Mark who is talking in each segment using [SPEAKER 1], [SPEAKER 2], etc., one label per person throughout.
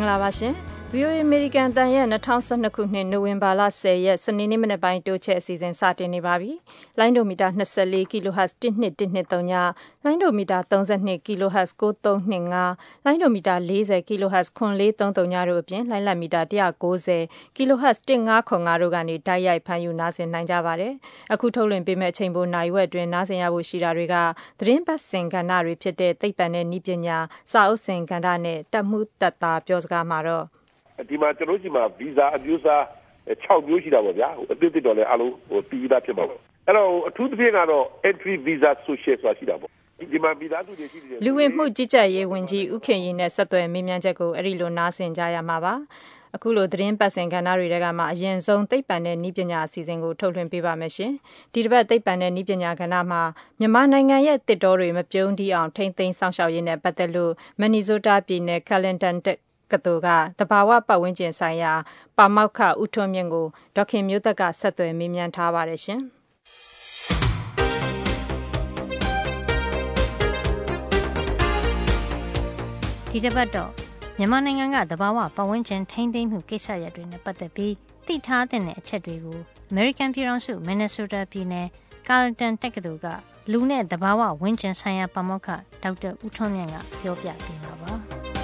[SPEAKER 1] ္ဂလာပါရှင်။ VOA American တန်ရဲ့2012ခုနှစ်နိုဝင်ဘာလ10ရက်စနေနေ့မနက်ပိုင်းတိုးချဲ့အစီအစဉ်စတင်နေပါပြီ။လိုင်းဒိုမီတာ24 kHz 12123ည၊လိုင်းဒိုမီတာ32 kHz 9325၊လိုင်းဒိုမီတာ40 kHz 9433ညတို့အပြင်လိုင်းလတ်မီတာ190 kHz 1505တို့ကနေတိုက်ရိုက်ဖမ်းယူနားဆင်နိုင်ကြပါတယ်။အခုထုတ်လွှင့်ပေးမယ့်အချိန်ပိုနိုင်ဝက်အတွင်းနားဆင်ရဖို့ရှိတာတွေကသတင်းပတ်စင်ကဏ္ဍတွေဖြစ်တဲ့သိပ္ပံနဲ့နည်းပညာစာအုပ်စင်ကဏ္ဍနဲ့တက်မှုတက်တာပြောစကားမှာတော့
[SPEAKER 2] ဒီမှာကျွန်တော်ဒီမှာဗီဇာအမျိုးအစား6မျိုးရှိတာပေါ့ဗျာအသစ်တော်လည်းအလုံးပြီးသားဖြစ်ပါဘူးအဲ့တော့အထူးသဖြင့်ကတော့ entry visa social ဆိုတာရှိတာပေါ့ဒီမှာဗီဇာသူတွေရှိတယ်
[SPEAKER 1] လူဝင်မှုကြီးကြပ်ရေးဝန်ကြီးဦးခင်ရီနဲ့ဆက်သွယ်မေးမြန်းချက်ကိုအဲ့ဒီလိုနားဆင်ကြရမှာပါအခုလိုသတင်းပတ်စင်ကဏ္ဍတွေထဲကမှအရင်ဆုံးသိပ္ပံနဲ့နည်းပညာအစီအစဉ်ကိုထုတ်လွှင့်ပေးပါမယ်ရှင်ဒီတစ်ပတ်သိပ္ပံနဲ့နည်းပညာကဏ္ဍမှာမြန်မာနိုင်ငံရဲ့တစ်တောတွေမပြုံးတီးအောင်ထိမ့်သိမ်းစောင့်ရှောက်ရေးနဲ့ပတ်သက်လို့မန်နီဆိုးတားပြည်နယ်ကလင်တန်ကတူကတဘာဝပတ်ဝန်းကျင်ဆိုင်ရာပါမောက္ခဦးထွန်းမြင့်ကိုဒေါခင်မျိုးသက်ကဆက်သွယ်မေးမြန်းထားပါတယ်ရှင်
[SPEAKER 3] ဒီတစ်ပတ်တော့မြန်မာနိုင်ငံကတဘာဝပတ်ဝန်းကျင်ထိန်းသိမ်းမှုကိစ္စရပ်တွေနဲ့ပတ်သက်ပြီးသိထားတဲ့အချက်တွေကို American ပြည်ထောင်စု Minnesota ပြည်နယ် Carleton တက္ကသိုလ်ကလူနဲ့တဘာဝဝန်းကျင်ဆိုင်ရာပါမောက္ခဒေါက်တာဦးထွန်းမြင့်ကပြောပြပေးမှာပါ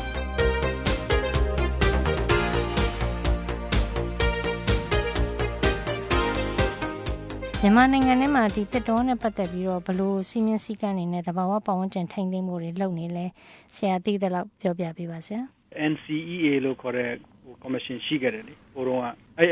[SPEAKER 3] မြန်မာနိုင်ငံထဲမှာဒီတစ်တောနဲ့ပတ်သက်ပြီးတော့ဘလို့စီမင်းစည်းကမ်းနေနဲ့တဘာဝပတ်ဝန်းကျင်ထိန်းသိမ်းမှုတွေလုပ်နေလဲဆရာသိတဲ့လောက်ပြောပြပေးပါဆရာ
[SPEAKER 4] NCEA လို့ခေါ်တဲ့ကော်မရှင်ရှိခဲ့တယ်လေဟိုတုန်းက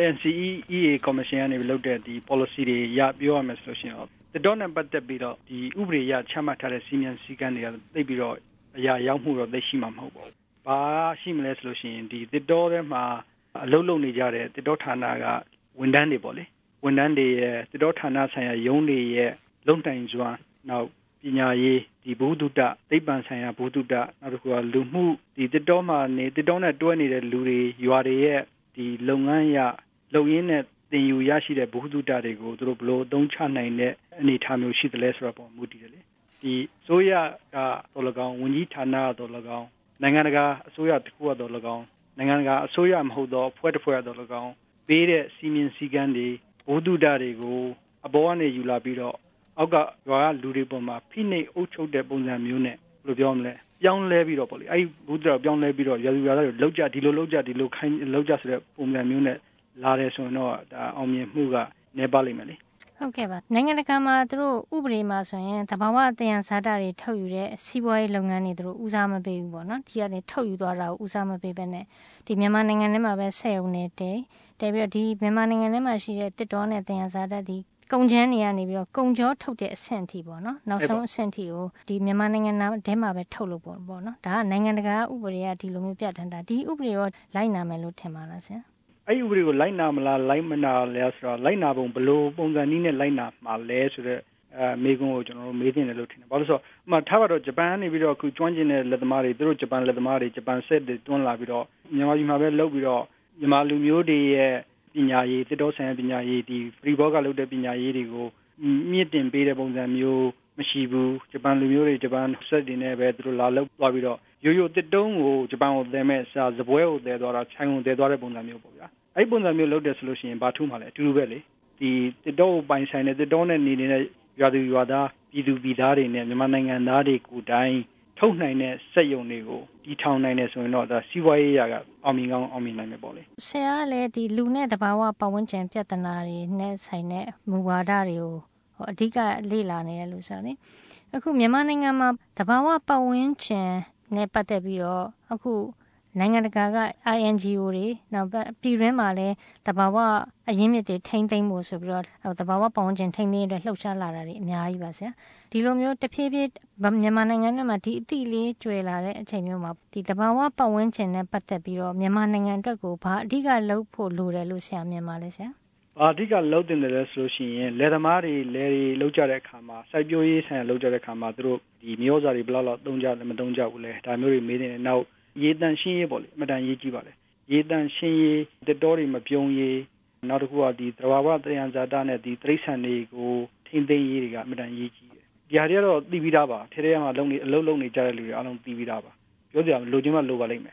[SPEAKER 4] NCEA ကော်မရှင်ကနေလုပ်တဲ့ဒီ policy တွေရပြောရမယ်ဆိုလို့ရှိရင်တစ်တောနဲ့ပတ်သက်ပြီးတော့ဒီဥပဒေရချမှတ်ထားတဲ့စီမင်းစည်းကမ်းတွေကသိပြီးတော့အရာရောက်မှုတော့သိရှိမှာမဟုတ်ပါဘူး။ဘာရှိမလဲဆိုလို့ရှိရင်ဒီတစ်တောထဲမှာအလုပ်လုပ်နေကြတဲ့တစ်တောဌာနကဝန်ထမ်းတွေပေါ့လေဝန်ထမ်းတွေရဲ့တစ်တောဌာနဆိုင်ရာရုံးတွေရဲ့လုံတိုင်စွမ်းနောက်ပညာရေးဒီဘုဒ္ဓသိပ္ပံဆိုင်ရာဘုဒ္ဓနောက်တစ်ခုကလူမှုဒီတစ်တောမှာနေတစ်တောနဲ့တွဲနေတဲ့လူတွေရွာတွေရဲ့ဒီလုပ်ငန်းရလုပ်ရင်းနဲ့သင်ယူရရှိတဲ့ဘုဒ္ဓတွေကိုသူတို့ဘယ်လိုအသုံးချနိုင်တဲ့အနေအထားမျိုးရှိသလဲဆိုတော့ပုံမူတည်တယ်လေဒီအစိုးရကတော့၎င်းဝန်ကြီးဌာနကတော့၎င်းနိုင်ငံတကာအစိုးရတစ်ခုကတော့၎င်းနိုင်ငံတကာအစိုးရမဟုတ်တော့အဖွဲ့တစ်ဖွဲ့ကတော့၎င်းပေးတဲ့စီမင်းစည်းကမ်းတွေဘုဒ္ဓတွေကိုအပေါ်ကနေယူလာပြီးတော့အောက်ကရွာကလူတွေပေါ်မှာဖိနှိပ်အုပ်ချုပ်တဲ့ပုံစံမျိုးနဲ့ဘယ်လိုပြောမလဲပြောင်းလဲပြီးတော့ပေါ့လေအဲ့ဘုဒ္ဓပြောင်းလဲပြီးတော့ရွာသူရွာသားတွေလောက်ကြဒီလိုလောက်ကြဒီလိုခိုင်းလောက်ကြဆိုတဲ့ပုံစံမျိုးနဲ့လာတယ်ဆိုရင်တော့ဒါအောင်မြင်မှုကနေပါလိမ့်မယ်လေ
[SPEAKER 3] ဟုတ်ကဲ့ပါနိုင်ငံတကာမှာသူတို့ဥပဒေမှာဆိုရင်တဘာဝတရားဇာတာတွေထုတ်ယူတဲ့စီးပွားရေးလုပ်ငန်းတွေသူတို့ဦးစားမပေးဘူးပေါ့နော်ဒီကနေထုတ်ယူသွားတာကိုဦးစားမပေးဘဲနဲ့ဒီမြန်မာနိုင်ငံထဲမှာပဲဆက်ရုံနဲ့တဲပြီးတော့ဒီမြန်မာနိုင်ငံထဲမှာရှိတဲ့တစ်တောနဲ့တရားဇာတာဒီကုန်ချမ်းတွေကနေပြီးတော့ကုန်ကြောထုတ်တဲ့အဆင့်အထိပေါ့နော်နောက်ဆုံးအဆင့်အထိကိုဒီမြန်မာနိုင်ငံထဲမှာပဲထုတ်လို့ပေါ့နော်ဒါကနိုင်ငံတကာဥပဒေကဒီလိုမျိုးပြဋ္ဌာန်းတာဒီဥပဒေရောလိုက်နာမယ်လို့ထင်ပါလားဆရာ
[SPEAKER 4] အဲ့ဒီဥပဒေကိုလိုက်နာမလားလိုက်မနာလဲဆိုတော့လိုက်နာပုံဘယ်လိုပုံစံနည်းနဲ့လိုက်နာမှာလဲဆိုတော့မေးခွန်းကိုကျွန်တော်တို့မေးတင်တယ်လို့ထင်တယ်ဘာလို့ဆိုတော့ဥပမာထားပါတော့ဂျပန်ကနေပြီးတော့အခုကျွမ်းကျင်တဲ့လက်သမားတွေသူတို့ဂျပန်လက်သမားတွေဂျပန်ဆက်တွေတွန်းလာပြီးတော့မြန်မာပြည်မှာပဲလုပ်ပြီးတော့မြန်မာလူမျိုးတွေရဲ့ပညာရေးတစ်တော်ဆိုင်ရာပညာရေးဒီဖရီဘောကလုပ်တဲ့ပညာရေးတွေကိုမြင့်တင်ပေးတဲ့ပုံစံမျိုးမရှိဘူးဂျပန်လူမျိုးတွေဂျပန်ဆက်တွေနဲ့ပဲသူတို့လာလုပ်သွားပြီးတော့ရိုးရိုးတစ်တုံးကိုဂျပန်ကိုသယ်မဲ့စာစပွဲကိုသယ်သွားတာဆိုင်ကိုသယ်သွားတဲ့ပုံစံမျိုးပေါ့ဗျာအဲ့ပုံစံမျိုးလုပ်တယ်ဆိုလို့ရှိရင်ဘာထူးမှလဲအတူတူပဲလေဒီတစ်တောကိုပိုင်ဆိုင်တဲ့တစ်တောနဲ့နေနေတဲ့ရွာသူရွာသားပြည်သူပြည်သားတွေနဲ့မြန်မာနိုင်ငံသားတွေကိုတိုင်းထုတ်နိုင်တဲ့စက်ရုံတွေကိုတီထောင်နိုင်တယ်ဆိုရင်တော့ဒါစီးပွားရေးရာကအောင်မြင်ကောင်းအောင်မြင်နိုင်မယ်ပေါ့လေ
[SPEAKER 3] ဆရာကလည်းဒီလူနဲ့တဘာဝပတ်ဝန်းကျင်ပြဿနာတွေနဲ့ဆိုင်တဲ့မူဝါဒတွေကိုအဓိကလေ့လာနေတယ်လို့ဆိုတယ်အခုမြန်မာနိုင်ငံမှာတဘာဝပတ်ဝန်းကျင်နဲ့ပတ်သက်ပြီးတော့အခုနိုင်ငံတကာက INGO တွေနောက်ပြည်တွင်းမှာလည်းတဘာဝအရင်းမြစ်တွေထိန်းသိမ်းဖို့ဆိုပြီးတော့တဘာဝပတ်ဝန်းကျင်ထိန်းသိမ်းရတဲ့လှုပ်ရှားလာတာတွေအများကြီးပါဆရာဒီလိုမျိုးတဖြည်းဖြည်းမြန်မာနိုင်ငံထဲမှာဒီအသည့်လေးကျွေလာတဲ့အချိန်မျိုးမှာဒီတဘာဝပတ်ဝန်းကျင်နဲ့ပတ်သက်ပြီးတော့မြန်မာနိုင်ငံအတွက်ကိုဘာအဓိကလုပ်ဖို့လိုတယ်လို့ဆရာမြင်ပါလဲဆရာ
[SPEAKER 4] အဓိကလုပ်တင်တယ်လဲဆိုလို့ရှိရင်လယ်သမားတွေလယ်တွေလုပ်ကြတဲ့အခါမှာစိုက်ပျိုးရေးဆိုင်ရာလုပ်ကြတဲ့အခါမှာသူတို့ဒီမျိုးစားတွေဘယ်လောက်သုံးကြလဲမသုံးကြဘူးလဲဒါမျိုးတွေမေးနေတယ်နောက်ရေတန့်ရှင်းရေးပေါ့လေအမှန်တန်ရေးကြီးပါလေရေတန့်ရှင်းရေးတစ်တောတွေမပြုံးရေးနောက်တစ်ခုကဒီသဘာဝတရားဇာတာနဲ့ဒီတိရစ္ဆာန်တွေကိုထိန်းသိမ်းရေးတွေကအမှန်တန်ရေးကြီးတယ်ဒီဟာတွေကတော့သိပြီးသားပါထဲထဲမှာအလုပ်လုပ်နေကြတဲ့လူတွေအားလုံးသိပြီးသားပါပြောကြရမယ်လိုချင်မှလိုပါလိမ့်မယ်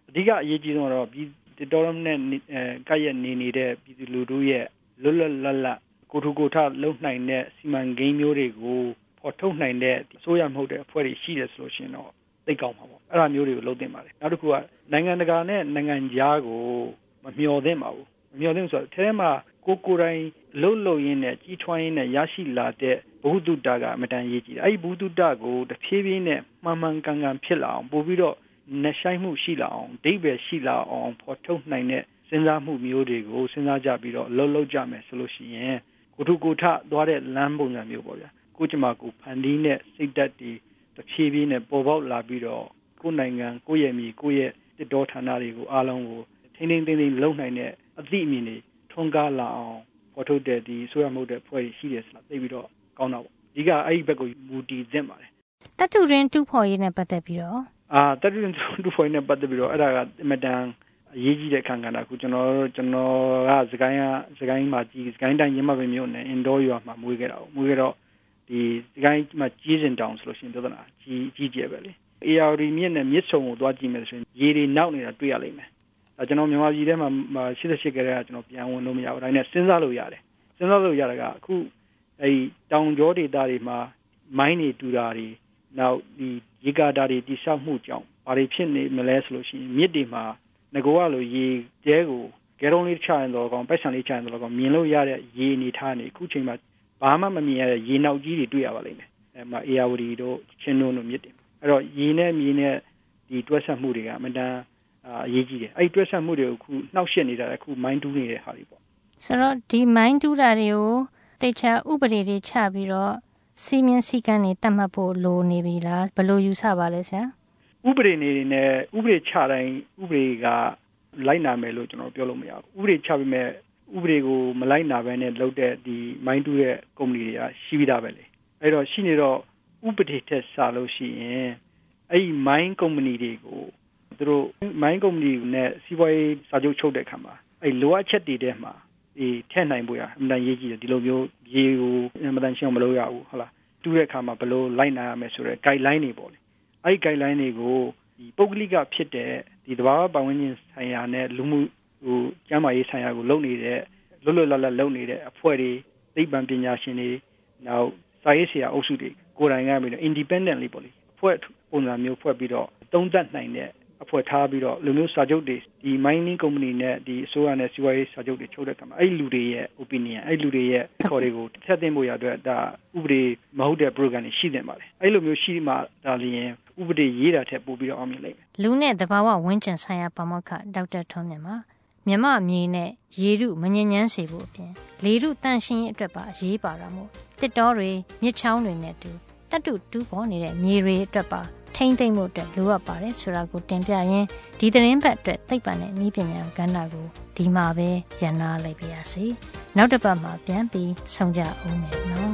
[SPEAKER 4] အဓိကအရေးကြီးဆုံးတော့ဒီတော်ရမနဲ့ကရဲ့နေတဲ့ပြည်သူလူထုရဲ့လွတ်လွတ်လပ်လပ်ကိုထုကိုထလုံနိုင်တဲ့စီမံကိန်းမျိုးတွေကိုဖော်ထုတ်နိုင်တဲ့စိုးရမဟုတ်တဲ့အဖွဲ့တွေရှိတယ်ဆိုလို့ရှိရင်တော့သိကောင်းမှာပေါ့အဲ့ဒါမျိုးတွေကိုလုပ်သင့်ပါတယ်နောက်တစ်ခုကနိုင်ငံတကာနဲ့နိုင်ငံခြားကိုမမျှော်သင့်ပါဘူးမမျှော်သင့်ဆိုတော့အဲမှာကိုယ်တိုင်လှုပ်ရင်းနဲ့ကြီးထွားရင်းနဲ့ရရှိလာတဲ့ဘုသူတ္တကအမတန်ရေးကြည့်တယ်အဲ့ဒီဘုသူတ္တကိုတဖြည်းဖြည်းနဲ့မှန်မှန်ကန်ကန်ဖြစ်လာအောင်ပို့ပြီးတော့နှဆိုင်မှုရှိလာအောင်ဒိဗယ်ရှိလာအောင်ဖော်ထုတ်နိုင်တဲ့စဉ်းစားမှုမျိုးတွေကိုစဉ်းစားကြပြီးတော့လှုပ်ကြမယ်ဆိုလို့ရှိရင်ကိုထုကိုထသွားတဲ့လမ်းပုံစံမျိုးပေါ့ဗျာကိုကျမကိုဖန်တီးနဲ့စိတ်ဓာတ်တွေတဖြည်းဖြည်းနဲ့ပေါ်ပေါက်လာပြီးတော့ကိုယ်နိုင်ငံကိုယ့်ရဲ့မြေကိုယ့်ရဲ့တစ်တော်ဌာနတွေကိုအားလုံးကိုထိန်းသိမ်းလုံနိုင်တဲ့အသည့်အမြင်တွေထွန်းကားလာအောင်ပေါ်ထုတ်တဲ့ဒီဆိုရမှုတဲ့ဖွဲ့ရှိတယ်ဆိုတာသိပြီးတော့ကောင်းတော့ပေါ့ဒီကအဲ့ဒီဘက်ကိုမူတည်သင့်ပါတယ်
[SPEAKER 3] တတုရင်းတူဖော်ရေးနဲ့ပတ်သက်ပြီးတော့
[SPEAKER 4] တတုရင်းတူဖော်ရေးနဲ့ပတ်သက်ပြီးတော့အဲ့ဒါကအမတန်အရေးကြီးတဲ့ခံကဏ္ဍခုကျွန်တော်ကစကိုင်းမှာကြီးစကိုင်းတိုင်းရင်းမပင်မြို့နယ်အင်ဒေါ်ရွာမှာမွေးခဲ့တာမွေးခဲ့တော့ဒီစကိုင်းမှာကြီးစင်တောင်ဆိုလို့ရှိရင်ပြဿနာကြီးကျယ်ပဲလေ AR မြစ်နဲ့မြစ်ဆုံကိုသွားကြည့်မယ်ဆိုရင်ရေတွေနောက်နေတာတွေ့ရလိမ့်မယ်ကျွန်တော်မြန်မာပြည်ထဲမှာ88ကလေးကကျွန်တော်ပြန်ဝင်လို့မရဘူးဒါနဲ့စဉ်းစားလို့ရတယ်စဉ်းစားလို့ရတာကအခုအဲဒီတောင်ကျောဒေသတွေမှာမိုင်းတွေတူတာတွေနောက်ဒီရေကာတာတွေတိဆောက်မှုကြောင့်ဘာတွေဖြစ်နေမလဲဆိုလို့ရှိရင်မြစ်တွေမှာငကောကလိုရေကျဲကိုဂဲတုံးလေးချရင်တော့ကောင်ပိုက်ဆံလေးချရင်တော့ကောင်မြင်လို့ရတဲ့ရေအနေထားနေအခုချိန်မှာဘာမှမမြင်ရတဲ့ရေနောက်ကြီးတွေတွေ့ရပါလိမ့်မယ်အဲမှာအေယာဝတီတို့ချင်းတို့မြစ်တွေအဲ့တော့ရေနဲ့မြေနဲ့ဒီတွဲဆက်မှုတွေကအမှန်တန်အရေးကြီးတယ်အဲ့ဒီတွဲဆက်မှုတွေကိုအခုနှောက်ယှက်နေတာအခုမိုင်းတူးနေတဲ့ဟာတွေပေါ့
[SPEAKER 3] ဆိုတော့ဒီမိုင်းတူးတာတွေကိုတိတ်ချဥပဒေတွေချပြီးတော့စီမင်းစည်းကမ်းတွေတတ်မှတ်ဖို့လိုနေပြီလားဘယ်လိုယူဆပါလဲဆရာ
[SPEAKER 4] ဥပဒေနေနဲ့ဥပဒေချတိုင်းဥပဒေကလိုက်နာမယ်လို့ကျွန်တော်ပြောလို့မရဘူးဥပဒေချပြီးမဲ့ဥပဒေကိုမလိုက်နာဘဲနဲ့လုပ်တဲ့ဒီမိုင်းတူးတဲ့ကုမ္ပဏီတွေကရှိပြီးသားပဲလေအဲ့တော့ရှိနေတော့ဥပဒေထက်စားလို့ရှိရင်အဲ့ဒီမိုင်းကုမ္ပဏီတွေကိုသူတို့မိုင်းကုမ္ပဏီနဲ့စီးပွားရေးစာချုပ်ချုပ်တဲ့အခါမှာအဲ့လိုအပ်ချက်တွေထဲမှာဒီထည့်နိုင်ဖို့ရအမှန်ရေးကြည့်တယ်ဒီလိုမျိုးရေကိုအမှန်တန်ရှင်းမလို့ရဘူးဟုတ်လားတူးတဲ့အခါမှာဘယ်လိုလိုက်နာရမယ်ဆိုတဲ့ guideline တွေပေါ့လေအဲ့ဒီ guideline တွေကိုဒီပုဂ္ဂလိကဖြစ်တဲ့ဒီသဘာဝပတ်ဝန်းကျင်ဆိုင်ရာနဲ့လူမှုကျန်းမာရေးဆိုင်ရာကိုလုပ်နေတဲ့လွတ်လွတ်လပ်လပ်လုပ်နေတဲ့အဖွဲ့တွေသိပ္ပံပညာရှင်တွေနောက်စာရေးဆရာအုပ်စုတွေကိုယ်တိုင်ကပြီးတော့ independently ပေါ့လေအဖွဲ့ပုံစံမျိုးဖွဲ့ပြီးတော့သုံးသပ်နိုင်တဲ့အဖွဲ့ထားပြီးတော့လူမျိုးစာချုပ်တွေဒီ mining company နဲ့ဒီအစိုးရနဲ့စီးပွားရေးစာချုပ်တွေချုပ်တဲ့အခါမှာအဲ့လူတွေရဲ့ opinion အဲ့လူတွေရဲ့ခေါ်တွေကိုထည့်သွင်းဖို့ရအတွက်ဒါဥပဒေမဟုတ်တဲ့ program တွေရှိနေပါတယ်အဲ့လိုမျိုးရှိမှဒါလျင်ဥပဒေရေးတာထက်ပိုပြီးတော့အောင်မြင်လိမ့်မယ်
[SPEAKER 3] လူနဲ့သဘာဝဝန်းကျင်ဆိုင်ရာပါမောက္ခဒေါက်တာထွန်းမြတ်ပါမြမမြေနဲ့ရေထုမငြိမ်းချမ်းစေဖို့အပြင်လေထုတန့်ရှင်းရေးအတွက်ပါအရေးပါတာမို့တစ်တောတွေမြစ်ချောင်းတွေနဲ့တူတတ်တူတူပေါ်နေတဲ့မြေတွေအတွက်ပါထိမ့်သိမ့်မှုအတွက်လိုအပ်ပါတယ်ဆိုတာကိုတင်ပြရင်းဒီသတင်းပတ်အတွက်သိပ္ပံနဲ့နည်းပညာကဏ္ဍကိုဒီမှာပဲရန်နာလိုက်ပါရစေနောက်တစ်ပတ်မှာပြန်ပြီးဆုံကြအောင်မယ်နော်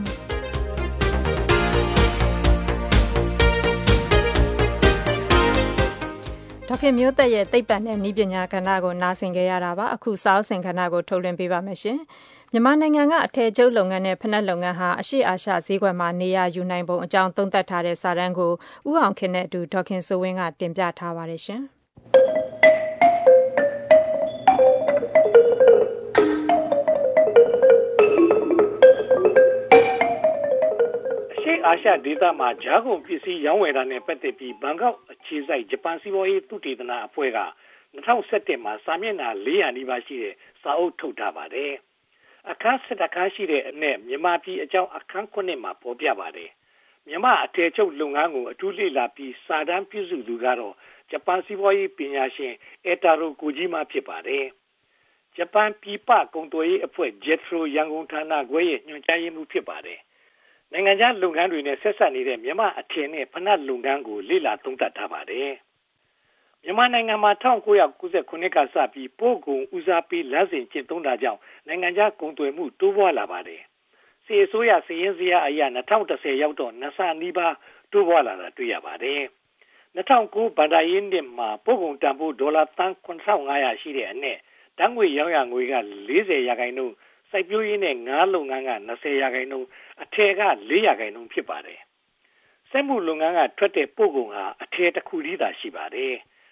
[SPEAKER 1] ဒေါခင်မျိုးသက်ရဲ့သိပ္ပံနဲ့နည်းပညာကဏ္ဍကိုနားဆင်ကြရတာပါအခုစာအုပ်စင်ကဏ္ဍကိုထုတ်လွှင့်ပေးပါမယ်ရှင်မြန်မာနိုင်ငံကအထည်ချုပ်လုပ်ငန်းနဲ့ဖနက်လုပ်ငန်းဟာအရှေ့အာရှဈေးကွက်မှာနေရာယူနိုင်ပုံအကြောင်းသုံးသပ်ထားတဲ့စာတမ်းကိုဦးအောင်ခင်နဲ့အတူဒေါခင်စိုးဝင်းကတင်ပြထားပါတယ်ရှင်
[SPEAKER 5] အာရှဒေသမှာဂျာကုန်ပစ္စည်းရောင်းဝယ်တာနဲ့ပတ်သက်ပြီးဘန်ကောက်အခြေစိုက်ဂျပန်စီးပွားရေးသုတေသနအဖွဲ့က2017မှာစာမျက်နှာ400နီးပါးရှိတဲ့စာအုပ်ထုတ်ထားပါတယ်။အခန်း7အခန်းရှိတဲ့အနက်မြန်မာပြည်အကြောင်းအခန်း9မှာပေါ်ပြပါတယ်။မြန်မာအထည်ချုပ်လုပ်ငန်းကိုအထူးလေ့လာပြီးစာတမ်းပြုစုသူကတော့ဂျပန်စီးပွားရေးပညာရှင်အေတာရိုကိုဂျီမာဖြစ်ပါတယ်။ဂျပန်ပြည်ပကုန်သွယ်ရေးအဖွဲ့ JETRO ရန်ကုန်ဌာနခွဲရဲ့ညွှန်ကြားရေးမှူးဖြစ်ပါတယ်။နိုင်ငံခြားလုပ်ငန်းတွေနဲ့ဆက်ဆက်နေတဲ့မြန်မာအထည်နဲ့ဖနက်လုပ်ငန်းကိုလေ့လာသုံးသပ်ထားပါတယ်။မြန်မာနိုင်ငံမှာ1999ခုနှစ်ကစပြီးပို့ကုန်ဦးစားပေးလမ်းစဉ်ကျင့်သုံးတာကြောင့်နိုင်ငံခြားကုန်သွယ်မှုတိုးပွားလာပါတယ်။စီအစိုးရစီရင်စရာအရ2010ရောက်တော့နှစ်ဆနီးပါးတိုးပွားလာတာတွေ့ရပါတယ်။2009ဘဏ္ဍာရေးနှစ်မှာပို့ကုန်တန်ဖိုးဒေါ်လာသန်း9500ရှိတဲ့အနက်ဓာတ်ငွေရောင်းရငွေက40%စိုက်ပျိုးရေးနဲ့ငါးလုပ်ငန်းက20%အထည်က4%ဖြစ်ပါတယ်။စက်မှုလုပ်ငန်းကထွက်တဲ့ပို့ကုန်ဟာအထည်တစ်ခုတည်းသာရှိပါတယ်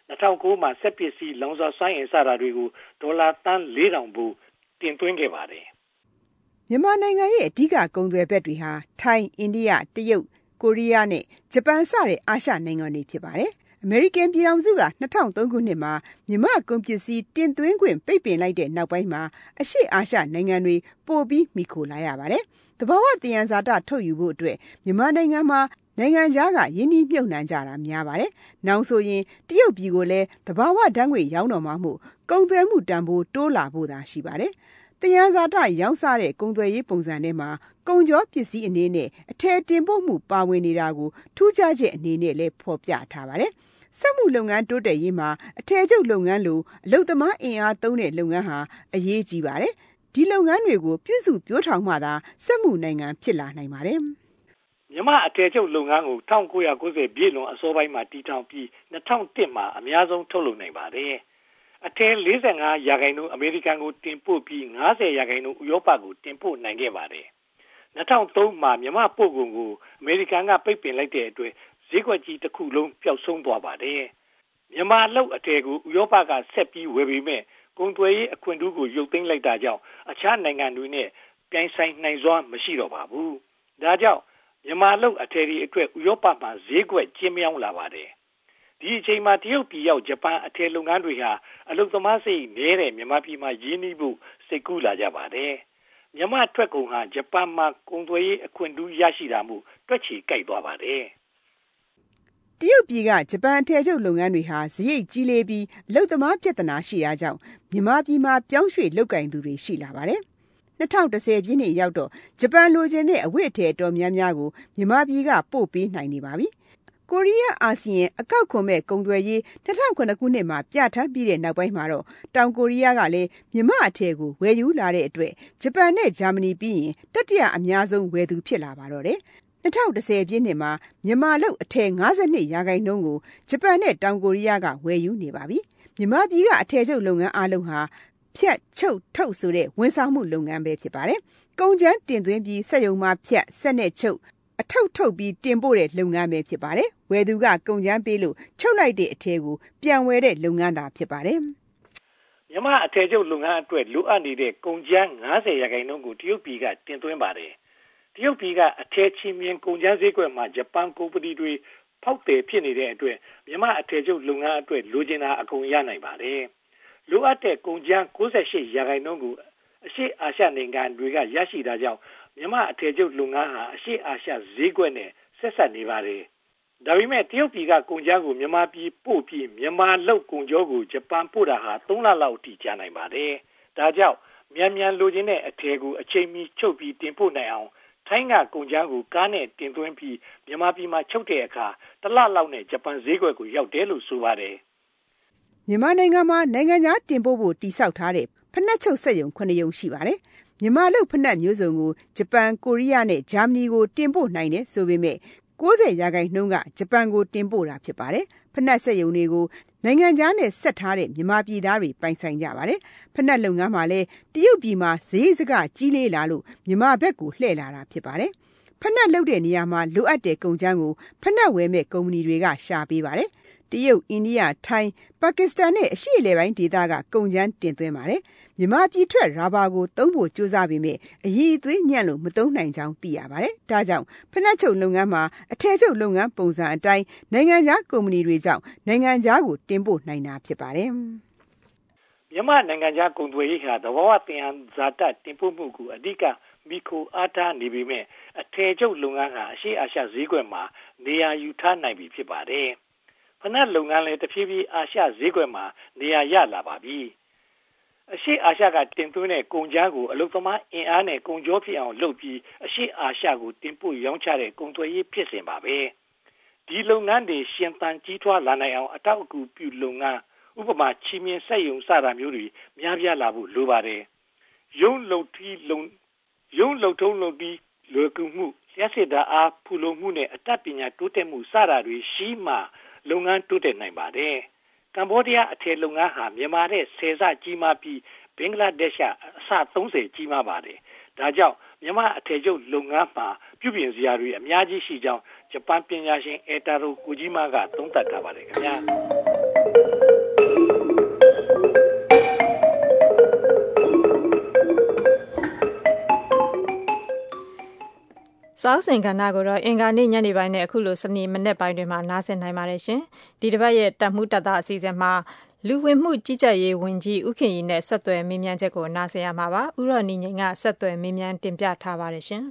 [SPEAKER 5] 2009မှာစက်ပစ္စည်းလောင်စာစွမ်းအင်စတာတွေကိုဒေါ်လာတန်း 4,000 ဘူးတင်သွင်းခဲ့ပါတယ်
[SPEAKER 6] မြန်မာနိုင်ငံရဲ့အဓိကကုန်သွယ်ဘက်တွေဟာထိုင်းအိန္ဒိယတရုတ်ကိုရီးယားနဲ့ဂျပန်စတဲ့အာရှနိုင်ငံတွေဖြစ်ပါတယ်အမေရိကန်ပြည်ထောင်စုက2003ခုနှစ်မှာမြန်မာကုန်ပစ္စည်းတင်သွင်းခွင့်ပိတ်ပင်လိုက်တဲ့နောက်ပိုင်းမှာအရှေ့အာရှနိုင်ငံတွေပိုပြီးမိခိုလာရပါတယ်။သဘာဝသယံဇာတထုတ်ယူဖို့အတွက်မြန်မာနိုင်ငံမှာနိုင်ငံခြားကယင်းနှိမ့်မြုပ်နှံကြတာများပါတယ်။နောက်ဆိုရင်တရုတ်ပြည်ကိုလည်းသဘာဝဓာတ်ငွေရောင်းတော်မှာမို့ကုန်သွယ်မှုတန်ဖိုးတိုးလာဖို့သာရှိပါတယ်။သယံဇာတရောင်းစားတဲ့ကုန်သွယ်ရေးပုံစံထဲမှာကုန်ကျော်ပစ္စည်းအနေနဲ့အထည်တင်ပို့မှုပါဝင်နေတာကိုထူးခြားချက်အနေနဲ့လည်းဖော်ပြထားပါတယ်။စက်မှုလုပ်ငန်းတိုးတက်ရေးမှာအထည်ချုပ်လုပ်ငန်းလိုအလုပ်သမားအင်အားသုံးတဲ့လုပ်ငန်းဟာအရေးကြီးပါတယ်။ဒီလုပ်ငန်းတွေကိုပြုစုပြောထောင်မှသာစက်မှုနိုင်ငံဖြစ်လာနိုင်ပါတယ်
[SPEAKER 5] ။မြန်မာအထည်ချုပ်လုပ်ငန်းကို1990ပြည့်လွန်အစောပိုင်းမှာတည်ထောင်ပြီး2001မှာအများဆုံးထုတ်လုပ်နိုင်ပါတယ်။အထည်45%အမေရိကန်ကိုတင်ပို့ပြီး50%ဥရောပကိုတင်ပို့နိုင်ခဲ့ပါတယ်။2003မှာမြန်မာပို့ကုန်ကိုအမေရိကန်ကပိတ်ပင်လိုက်တဲ့အတွက်ဈေးကွက်ကြီးတစ်ခုလုံးပျောက်ဆုံးသွားပါတယ်။မြန်မာလုပ်အထည်ကိုဥရောပကဆက်ပြီးဝယ်ပြီးမဲ့ကုန်သွယ်ရေးအခွင့်အရေးကိုရုပ်သိမ်းလိုက်တာကြောင့်အခြားနိုင်ငံတွေနဲ့ပြိုင်ဆိုင်နိုင်စွမ်းမရှိတော့ပါဘူး။ဒါကြောင့်မြန်မာလုပ်အထည်တွေအတွက်ဥရောပမှာဈေးကွက်ကျဉ်းမြောင်းလာပါတယ်။ဒီအချိန်မှာတရုတ်ပြည်ရောက်ဂျပန်အထည်လုပ်ငန်းတွေဟာအလုပ်သမားစိတ်နည်းတဲ့မြန်မာပြည်မှာရင်းနှီးဖို့စိတ်ကူးလာကြပါတယ်။မြန်မာထွက်ကုန်ဟာဂျပန်မှာကုန်သွယ်ရေးအခွင့်အရေးရရှိတာမို့တွက်ချီကြိုက်သွားပါတယ်
[SPEAKER 6] ။တရုတ်ပြည်ကဂျပန်အထည်ချုပ်လုပ်ငန်းတွေဟာစရိတ်ကြီးလေးပြီးအလုပ်သမားပြဿနာရှိတာကြောင့်မြန်မာပြည်မှာပြောင်းရွှေ့လုပ်ကင်သူတွေရှိလာပါတယ်။2010ပြည့်နှစ်ရောက်တော့ဂျပန်လိုချင်တဲ့အဝတ်အထည်တော်များများကိုမြန်မာပြည်ကပို့ပေးနိုင်နေပါပြီ။ကိုရီးယားအာဆီယံအကောက်ခွန်မဲ့ကုန်သွယ်ရေး2009ခုနှစ်မှာပြဋ္ဌာန်းပြီးတဲ့နောက်ပိုင်းမှာတော့တောင်ကိုရီးယားကလည်းမြန်မာအထည်ကိုဝယ်ယူလာတဲ့အတွက်ဂျပန်နဲ့ဂျာမနီပြီးရင်တတိယအများဆုံးဝယ်သူဖြစ်လာပါတော့တယ်။2010ပြည့်နှစ်မှာမြန်မာလုပ်အထည်52%ကိုဂျပန်နဲ့တောင်ကိုရီးယားကဝယ်ယူနေပါပြီ။မြန်မာပြည်ကအထည်ချုပ်လုပ်ငန်းအလုံးဟာဖြတ်ချုပ်ထုတ်ဆိုတဲ့ဝန်ဆောင်မှုလုပ်ငန်းပဲဖြစ်ပါတယ်။ကုန်ကျန်းတင်သွင်းပြီးစက်ရုံမှာဖြတ်ဆက်နဲ့ချုပ်အထုပ်ထုတ်ပြီးတင်ပို့တဲ့လုပ်ငန်းပဲဖြစ်ပါတယ်။ဝယ်သူကကုန်ကျန်းပေးလို့ချုပ်လိုက်တဲ့အထည်ကိုပြန်ဝယ်တဲ့လုပ်ငန်းသာဖြစ်ပါတယ်
[SPEAKER 5] ။မြန်မာအထည်ချုပ်လုပ်ငန်းအတွက်လိုအပ်နေတဲ့ကုန်ကျန်း50%ကိုတရုတ်ပြည်ကတင်သွင်းပါတယ်။တရုတ်ပြည်ကအထည်ချီမြင်ကုန်ကျန်းဈေးကွက်မှာဂျပန်ကုမ္ပဏီတွေဖောက်တယ်ဖြစ်နေတဲ့အတွက်မြန်မာအထည်ချုပ်လုပ်ငန်းအတွက်လိုချင်တာအကုန်ရနိုင်ပါတယ်။လိုအပ်တဲ့ကုန်ကျန်း98%ကိုအရှေ့အာရှနိုင်ငံတွေကရရှိတာကြောင့်မြန်မာအထည်ချုပ်လုပ်ငန်းဟာအရှေ့အာရှဈေးကွက်နဲ့ဆက်ဆက်နေပါတယ်။ဒါပေမဲ့တရုတ်ပြည်ကကုန်ကျန်းကိုမြန်မာပြည်ပို့ပြီးမြန်မာလုပ်ကုန်ကျော်ကိုဂျပန်ပို့တာဟာ3လလောက်အထိကြာနိုင်ပါတယ်။ဒါကြောင့်မြန်လိုချင်တဲ့အထည်ကိုအချိန်မီချုပ်ပြီးတင်ပို့နိုင်အောင်ထိုင်းကကုန်ကျန်းကိုကားနဲ့တင်သွင်းပြီးမြန်မာပြည်မှာချုပ်တဲ့အခါ1လလောက်နဲ့ဂျပန်ဈေးကွက်ကိုရောက်တယ်လို့ဆိုပါတယ်
[SPEAKER 6] ။မြန်မာနိုင်ငံမှာနိုင်ငံခြားတင်ပို့ဖို့တည်ဆောက်ထားတဲ့ဖနက်ချုပ်စက်ရုံ9ရုံရှိပါတယ်။မြန်မာလုပ်ဖနက်မျိုးစုံကိုဂျပန်ကိုရီးယားနဲ့ဂျာမနီကိုတင်ပို့နိုင်တယ်ဆိုပေမဲ့90%ကဂျပန်ကိုတင်ပို့တာဖြစ်ပါတယ်။ဖနက်စက်ရုံတွေကိုနိုင်ငံခြားနဲ့ဆက်ထားတဲ့မြန်မာပြည်သားတွေပိုင်ဆိုင်ကြပါတယ်။ဖနက်လုပ်ငန်းမှာလည်းတရုတ်ပြည်မှာဈေးစကကြီးလေးလာလို့မြန်မာဘက်ကိုလှည့်လာတာဖြစ်ပါတယ်။ဖနက်လုပ်တဲ့နေရာမှာလိုအပ်တဲ့ကုန်ကျန်းကိုဖနက်ဝယ်မဲ့ကုမ္ပဏီတွေကရှာပေးပါတယ်။တရုတ်၊အိန္ဒိယ၊ထိုင်း၊ပါကစ္စတန်နဲ့အရှေ့အလယ်ပိုင်းဒေသကကုန်ကျန်းတင်သွင်းပါတယ်။မြန်မာပြည်ထွက်ရာဘာကိုသုံးဖို့ကြိုးစားပေမဲ့အရည်အသွေးညံ့လို့မသုံးနိုင်ကြောင်းသိရပါတယ်။ဒါကြောင့်ဖနက်ချုပ်လုပ်ငန်းမှာအထည်ချုပ်လုပ်ငန်းပုံစံအတိုင်းနိုင်ငံခြားကုမ္ပဏီတွေကြောင့်နိုင်ငံခြားကိုတင်ပို့နိုင်တာဖြစ်ပါတယ်
[SPEAKER 5] ။မြန်မာနိုင်ငံခြားကုန်သွယ်ရေးဟာသဘာဝသယံဇာတတင်ပို့မှုကိုအဓိကမိခိုအားထားနေပေမဲ့အထည်ချုပ်လုပ်ငန်းဟာအရှေ့အာရှဈေးကွက်မှာနေရာယူထားနိုင်ပြီဖြစ်ပါတယ်။ဖနက်လုပ်ငန်းလည်းတဖြည်းဖြည်းအာရှဈေးကွက်မှာနေရာရလာပါပြီ။အရှေ့အာရှကတင်သွင်းတဲ့ကုန်ကျန်းကိုအလုပ်သမားအင်အားနဲ့ကုန်ကျော်ဖြစ်အောင်လုပ်ပြီးအရှေ့အာရှကိုတင်ပို့ရောင်းချတဲ့ကုန်သွယ်ရေးဖြစ်စဉ်ပါပဲ။ဒီလုပ်ငန်းတွေရှင်သန်ကြီးထွားလာနိုင်အောင်အထောက်အကူပြုလုပ်ငန်းဥပမာချီမြင်စက်ရုံစတာမျိုးတွေများပြားလာဖို့လိုပါတယ်။ရုံးလုပ်ထုံးလုပ်ပြီးလွယ်ကူမှုလျှက်စစ်တာအားဖူလုံမှုနဲ့အတတ်ပညာတိုးတက်မှုစတာတွေရှိမှလုပ်ငန်းတိုးတက်နိုင်ပါတယ်။ကမ္ဘောဒီးယားအထည်လုပ်ငန်းဟာမြန်မာရဲ့10ဆကြီးမားပြီးဘင်္ဂလားဒေ့ရှ်အဆ30ကြီးမားပါတယ်။ဒါကြောင့်မြန်မာအထည်ချုပ်လုပ်ငန်းမှာပြုပြင်စရာတွေအများကြီးရှိကြောင်းဂျပန်ပညာရှင်အေတာရိုကိုဂျီမာကသုံးသပ်ထားပါတယ်ခင်ဗျာ။
[SPEAKER 1] စောက်စင်ကဏ္ဍကိုတော့အင်္ဂါနေ့ညနေပိုင်းနဲ့အခုလိုစနေမနေ့ပိုင်းတွေမှာနားဆင်နိုင်ပါတယ်ရှင်ဒီတစ်ပတ်ရဲ့တပ်မှုတပ်သားအစီအစဉ်မှာလူဝင်မှုကြီးကြပ်ရေးဝန်ကြီးဦးခင်ရီနဲ့ဆက်သွယ်မေးမြန်းချက်ကိုနားဆင်ရမှာပါဥရော်နီငိန်ကဆက်သွယ်မေးမြန်းတင်ပြထားပါတယ်ရှင်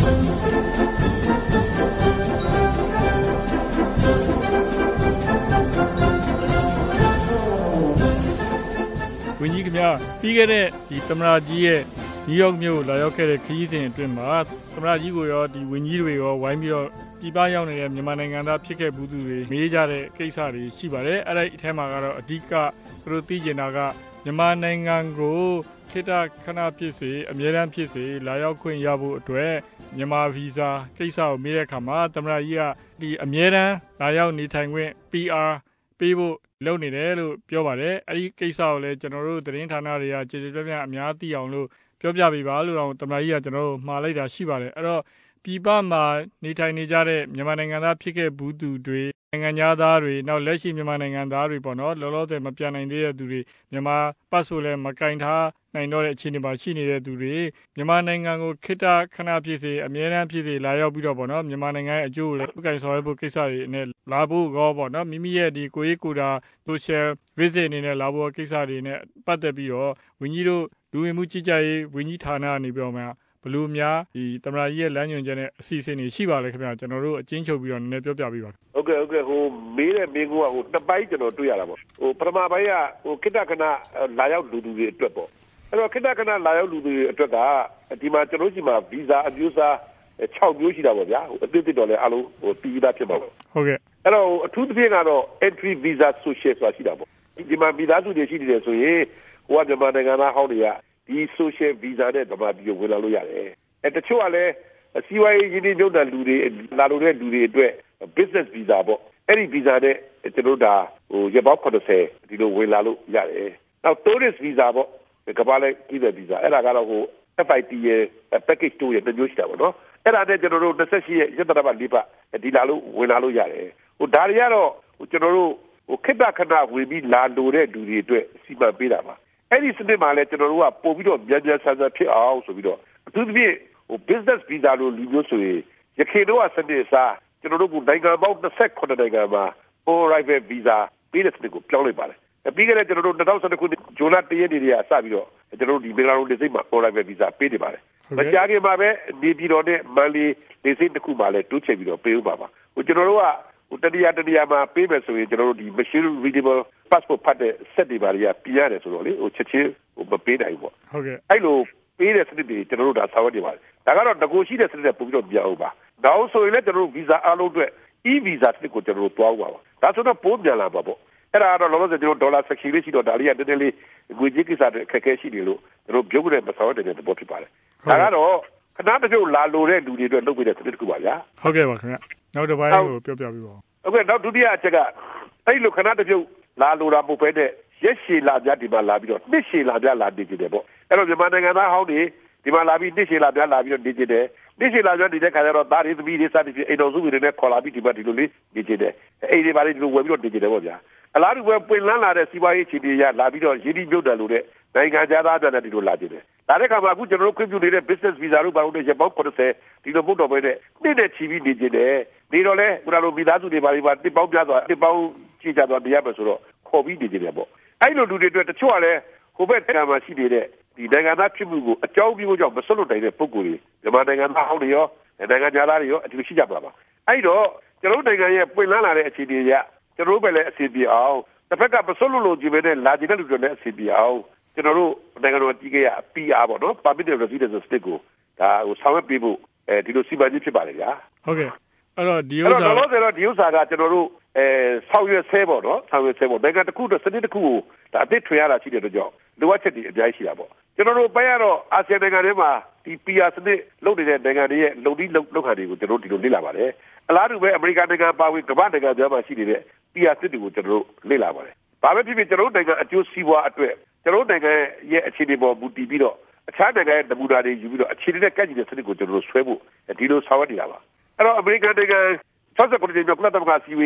[SPEAKER 7] ဝန်ကြီးခင်ဗျာပြီးခဲ့တဲ့ဒီသမ္မတကြီးရဲ့နယူးယောက်မြို့လာရောက်ခဲ့တဲ့ခရီးစဉ်အတွင်းမှာသမ္မတကြီးကိုရောဒီဝန်ကြီးတွေရောဝိုင်းပြီးတော့ပြည်ပရောက်နေတဲ့မြန်မာနိုင်ငံသားဖြစ်ခဲ့ဘူးသူတွေမေးကြတဲ့ကိစ္စတွေရှိပါတယ်အဲ့ဒီအထက်မှာကတော့အဓိကသူတို့သိချင်တာကမြန်မာနိုင်ငံကိုခေတ္တခဏဖြစ်စေအမြဲတမ်းဖြစ်စေလာရောက်ခွင့်ရဖို့အတွက်မြန်မာဗီဇာကိစ္စကိုမေးတဲ့အခါမှာသမ္မတကြီးကဒီအမြဲတမ်းလာရောက်နေထိုင်ခွင့် PR ပေးဖို့လုပ်နေတယ်လို့ပြောပါတယ်အဲ့ဒီကိစ္စကိုလည်းကျွန်တော်တို့သတင်းဌာနတွေကကျေကျေပြန့်ပြန့်အများသိအောင်လို့ပြောပြပေးပါလို့တော့သမ္မတကြီးကကျွန်တော်တို့မှားလိုက်တာရှိပါတယ်အဲ့တော့ပြည်ပမှာနေထိုင်နေကြတဲ့မြန်မာနိုင်ငံသားဖြစ်ခဲ့ဘူးသူတွေနိုင်ငံသားတွေနောက်လက်ရှိမြန်မာနိုင်ငံသားတွေပေါ့နော်လောလောဆယ်မပြန်နိုင်သေးတဲ့သူတွေမြန်မာပတ်ဆိုလည်းမကင်ထားနိုင်တော့တဲ့အခြေအနေမှာရှိနေတဲ့သူတွေမြန်မာနိုင်ငံကိုခေတ္တခဏဖြစ်စေအမြဲတမ်းဖြစ်စေလာရောက်ပြီးတော့ပေါ့နော်မြန်မာနိုင်ငံရဲ့အကျိုးကိုလည်းဥက္ကဋ္ဌဆောင်ရွက်ဖို့ကိစ္စတွေနဲ့လာဖို့ကောပေါ့နော်မိမိရဲ့ဒီကိုရေးကိုတာ social visit အနေနဲ့လာဖို့ကိစ္စတွေနဲ့ပတ်သက်ပြီးတော့ဝန်ကြီးတို့လူဝင်မှုကြီးကြပ်ရေးဝန်ကြီးဌာနကနေပြောမှာဘလို့များဒီသမ္မတကြီးရဲ့လမ်းညွှန်ချက်နဲ့အစီအစဉ်တွေရှိပါလဲခင်ဗျာကျွန်တော်တို့အချင်းချုပ်ပြီးတော့နည်းနည်းပြောပြပေးပါ
[SPEAKER 2] ဟုတ်ကဲ့ဟိုမေးတဲ့မေးခွန်းကဟိုနှစ်ပိုင်းကျွန်တော်တွေ့ရတာပေါ့ဟိုပထမပိုင်းကဟိုခိတ္တခဏလာရောက်လူတွေအတွက်ပေါ့အဲ့တော့ခိတ္တခဏလာရောက်လူတွေအတွက်ကဒီမှာကျွန်တော်ရှိမှာဗီဇာအမျိုးအစား6မျိုးရှိတာပေါ့ဗျာဟိုအသစ်တော်လည်းအားလုံးဟိုပြီးသားဖြစ်ပါပေါ့
[SPEAKER 7] ဟုတ်ကဲ့
[SPEAKER 2] အဲ့တော့အထူးသဖြင့်ကတော့ entry visa social ဆိုတာရှိတာပေါ့ဒီမှာဗီဇာစုတွေရှိနေတယ်ဆိုရင်ဟိုကမြန်မာနိုင်ငံသားဟောင်းတွေကဒီ social visa နဲ့ဗမာပြည်ကိုဝင်လာလို့ရတယ်တချို့ကလည်းစီးပွားရေးရင်းနှီးမြှုပ်နှံလူတွေလာလို့တဲ့လူတွေအတွက် business visa ပေါ့အဲ့ဒီ visa နဲ့ကျွန်တော်ဒါဟိုရပောက်80ဒီလိုဝင်လာလို့ရတယ်နောက် tourist visa ပေါ့ကမ္ဘာလဲပြည်တဲ့ visa အဲ့ဒါကတော့ဟို FIT ရဲ့ package 2ရဲ့မျိုးရှိတာပေါ့နော်အဲ့ဒါနဲ့ကျွန်တော်တို့28ရက်ရက်တရပတ်4ပတ်ဒီလာလို့ဝင်လာလို့ရတယ်ဟိုဒါတွေကတော့ဟိုကျွန်တော်တို့ဟိုခိတ္တခဏဝင်ပြီးလာလို့တဲ့လူတွေအတွက်စီမံပေးတာပါအဲ့ဒီစနစ်မှာလဲကျွန်တော်တို့ကပို့ပြီးတော့မြန်မြန်ဆန်ဆန်ဖြစ်အောင်ဆိုပြီးတော့အထူးသဖြင့်ဟို business visa လို့လူမျိုးဆိုရင်ရခိုင်တော့စနစ်စားကျွန်တော်တို့ကနိုင်ငံပေါင်း28နိုင်ငံမှာ all arrival visa ပေးတဲ့စနစ်ကိုပြောင်းလိုက်ပါတယ်ပြီးခဲ့တဲ့ကျွန်တော်တို့2012ခုနှစ်ဇွန်လ1ရက်နေ့တည်းကစပြီးတော့ကျွန်တော်တို့ဒီမင်္ဂလာဒုံဒေသမှာ all arrival visa ပေးနေပါတယ်မကြာခင်မှာပဲနေပြည်တော်နဲ့မန္တလေးဒေသတစ်ခုမှာလည်းတိုးချဲ့ပြီးတော့ပေးဦးပါပါဟိုကျွန်တော်တို့ကဟိုတတိယမှာပေးမယ်ဆိုရင်ကျွန်တော်တို့ဒီ machine readable passport ဖတ်တဲ့ set တွေပါတွေကပြရတယ်ဆိုတော့လေဟိုချက်ချင်းဟိုမပေးနိုင်ဘူးပေါ့
[SPEAKER 7] ဟုတ်ကဲ့
[SPEAKER 2] အဲ့လိုပေးတဲ့စနစ်တွေကျွန်တော်တို့ဒါဆောင်ရွက်နေပါတယ်ဒါကတော့ငကိုရှိတဲ့စနစ်တွေပို့ပြီးတော့ပြအောင်ပါနောက်ဆိုရင်လည်းကျွန်တော်တို့ visa အားလုံးအတွက် e-visa စနစ်ကိုကျွန်တော်တို့တွားဦးပါပါဒါဆိုတော့ပိုးပြန်လာပါပေါ့အဲ့ဒါတော့လောလောဆယ်ကျွန်တော်ဒေါ်လာ section လေးရှိတော့ဒါလေးကတည်းကလေးငွေကြေးကိစ္စတွေအခက်အခဲရှိနေလို့ကျွန်တော်ပြုတ်တဲ့မဆောင်တဲ့တဲ့ဘောဖြစ်ပါတယ်ဒါကတော့ခဏတစ်ပြုတ်လာလို့တဲ့လူတွေအတွက်လုပ်ပေးတဲ့စနစ်တစ်ခုပါဗျာ
[SPEAKER 7] ဟုတ်ကဲ့ပါခင်ဗျနောက်တစ်ပိုင်းကိုပြောပြပေးပါဦး
[SPEAKER 2] ဟုတ်ကဲ့နောက်ဒုတိယအချက်ကအဲ့လိုခဏတစ်ပြုတ်လာလို့တာမဟုတ်ပဲတဲ့ရက်ရှည်လာပြဒီမှာလာပြီးတော့နှစ်ရှည်လာပြလာနေကြတယ်ပေါ့အဲ့တော့မြန်မာနိုင်ငံသားဟောင်းတွေဒီမှာလာပြီးနှစ်ရှည်လာပြလာပြီးတော့နေကြတယ်နှစ်ရှည်လာပြနေတဲ့ခါကျတော့သားတွေသမီးတွေစသည်ဖြင့်အိမ်တော်စုတွေနဲ့ခေါ်လာပြီးဒီမှာဒီလိုလေးနေကြတယ်အိမ်တွေပါလေဒီလိုဝယ်ပြီးတော့နေကြတယ်ပေါ့ဗျာအလားတူပဲပွင့်လန်းလာတဲ့စီးပွားရေးအခြေအနေရလာပြီးတော့ရင်းနှီးမြှုပ်နှံလို့တဲ့နိုင်ငံသားပြန်တဲ့ဒီလိုလာကြတယ်ဒါတဲ့ခါမှာအခုကျွန်တော်တို့ခွင့်ပြုနေတဲ့ business visa တို့ဘာလို့လဲရပောက်80ဒီလိုပုတ်တော်ပဲတဲ့နေ့နဲ့ချီပြီးနေကြတယ်နေတော့လဲခုနလိုမိသားစုတွေပါလေပါတစ်ပေါင်းပြသွားတစ်ပေါင်းကြည့်ကြသွားတရားပဲဆိုတော့ခေါ်ပြီးနေကြတယ်ပေါ့အဲ့လိုလူတွေအတွက်တချို့ကလည်းဟိုဘက်ကမှာရှိနေတဲ့ဒီနိုင်ငံသားဖြစ်မှုကိုအကြောင်းပြဖို့ကြောင့်မဆွတ်လွတ်နိုင်တဲ့ပုဂ္ဂိုလ်တွေမြန်မာနိုင်ငံသားဟောင်းတွေရောနိုင်ငံသားတွေရောအတူရှိကြပါပါအဲ့တော့ကျွန်တော်တို့နိုင်ငံရဲ့ပွင့်လန်းလာတဲ့အခြေအနေရကျွန်တော်တို့ပဲလည်းအစီအပြေအောင်တစ်ဖက်ကမဆွတ်လွတ်လို့ကြည့်ပဲနဲ့လာကြတဲ့လူတွေလည်းအစီအပြေအောင်ကျွန်တော်တို့နိုင်ငံတော်ကြီးက PR ပေါ့နော် Permanent Residence State ကိုဒါဟိုဆောင်ရွက်ပေးဖို့ဒီလိုစီမံချက်ဖြစ်ပါတယ်ဗျာ
[SPEAKER 7] ဟုတ်ကဲ့အဲ့တော့ဒီဥစ္စာ
[SPEAKER 2] လောလောဆယ်တော့ဒီဥစ္စာကကျွန်တော်တို့ဆောင်ရွက်ဆဲပေါ့နော်ဆောင်ရွက်ဆဲပေါ့နိုင်ငံတစ်ခုစနစ်တစ်ခုကိုဒါအသစ်ထွင်ရတာရှိတဲ့အတွက်ကြောင့်လိုအပ်ချက်တွေအများကြီးရှိတာပေါ့ကျွန်တော်တို့ပိုင်းကတော့အာဆီယံနိုင်ငံတွေမှာဒီ PR စနစ်လုပ်နေတဲ့နိုင်ငံတွေရဲ့လုံပြီးလုပ်ခါတွေကိုကျွန်တော်တို့ဒီလိုလေ့လာပါတယ်အလားတူပဲအမေရိကန်နိုင်ငံပါဝင်ကမ္ဘာနိုင်ငံတွေမှာရှိနေတဲ့ PR စနစ်တွေကိုကျွန်တော်တို့လေ့လာပါတယ်ဘာပဲဖြစ်ဖြစ်ကျွန်တော်တို့နိုင်ငံအကျိုးစီးပွားအတွက်ကျွန်တော်တို့နိုင်ငံရဲ့အခြေအနေပေါ်မူတည်ပြီးတော့အခြားနိုင်ငံရဲ့နမူနာတွေယူပြီးတော့အခြေအနေနဲ့ကန့်ညီတဲ့စနစ်ကိုကျွန်တော်တို့ဆွဲဖို့ဒီလိုဆောင်ရွက်နေတာပါအဲ့တော့အမေရိကန်နိုင်ငံ69ကြိမ်မြောက်ကုလသမဂ္ဂအစည်းအဝေးခ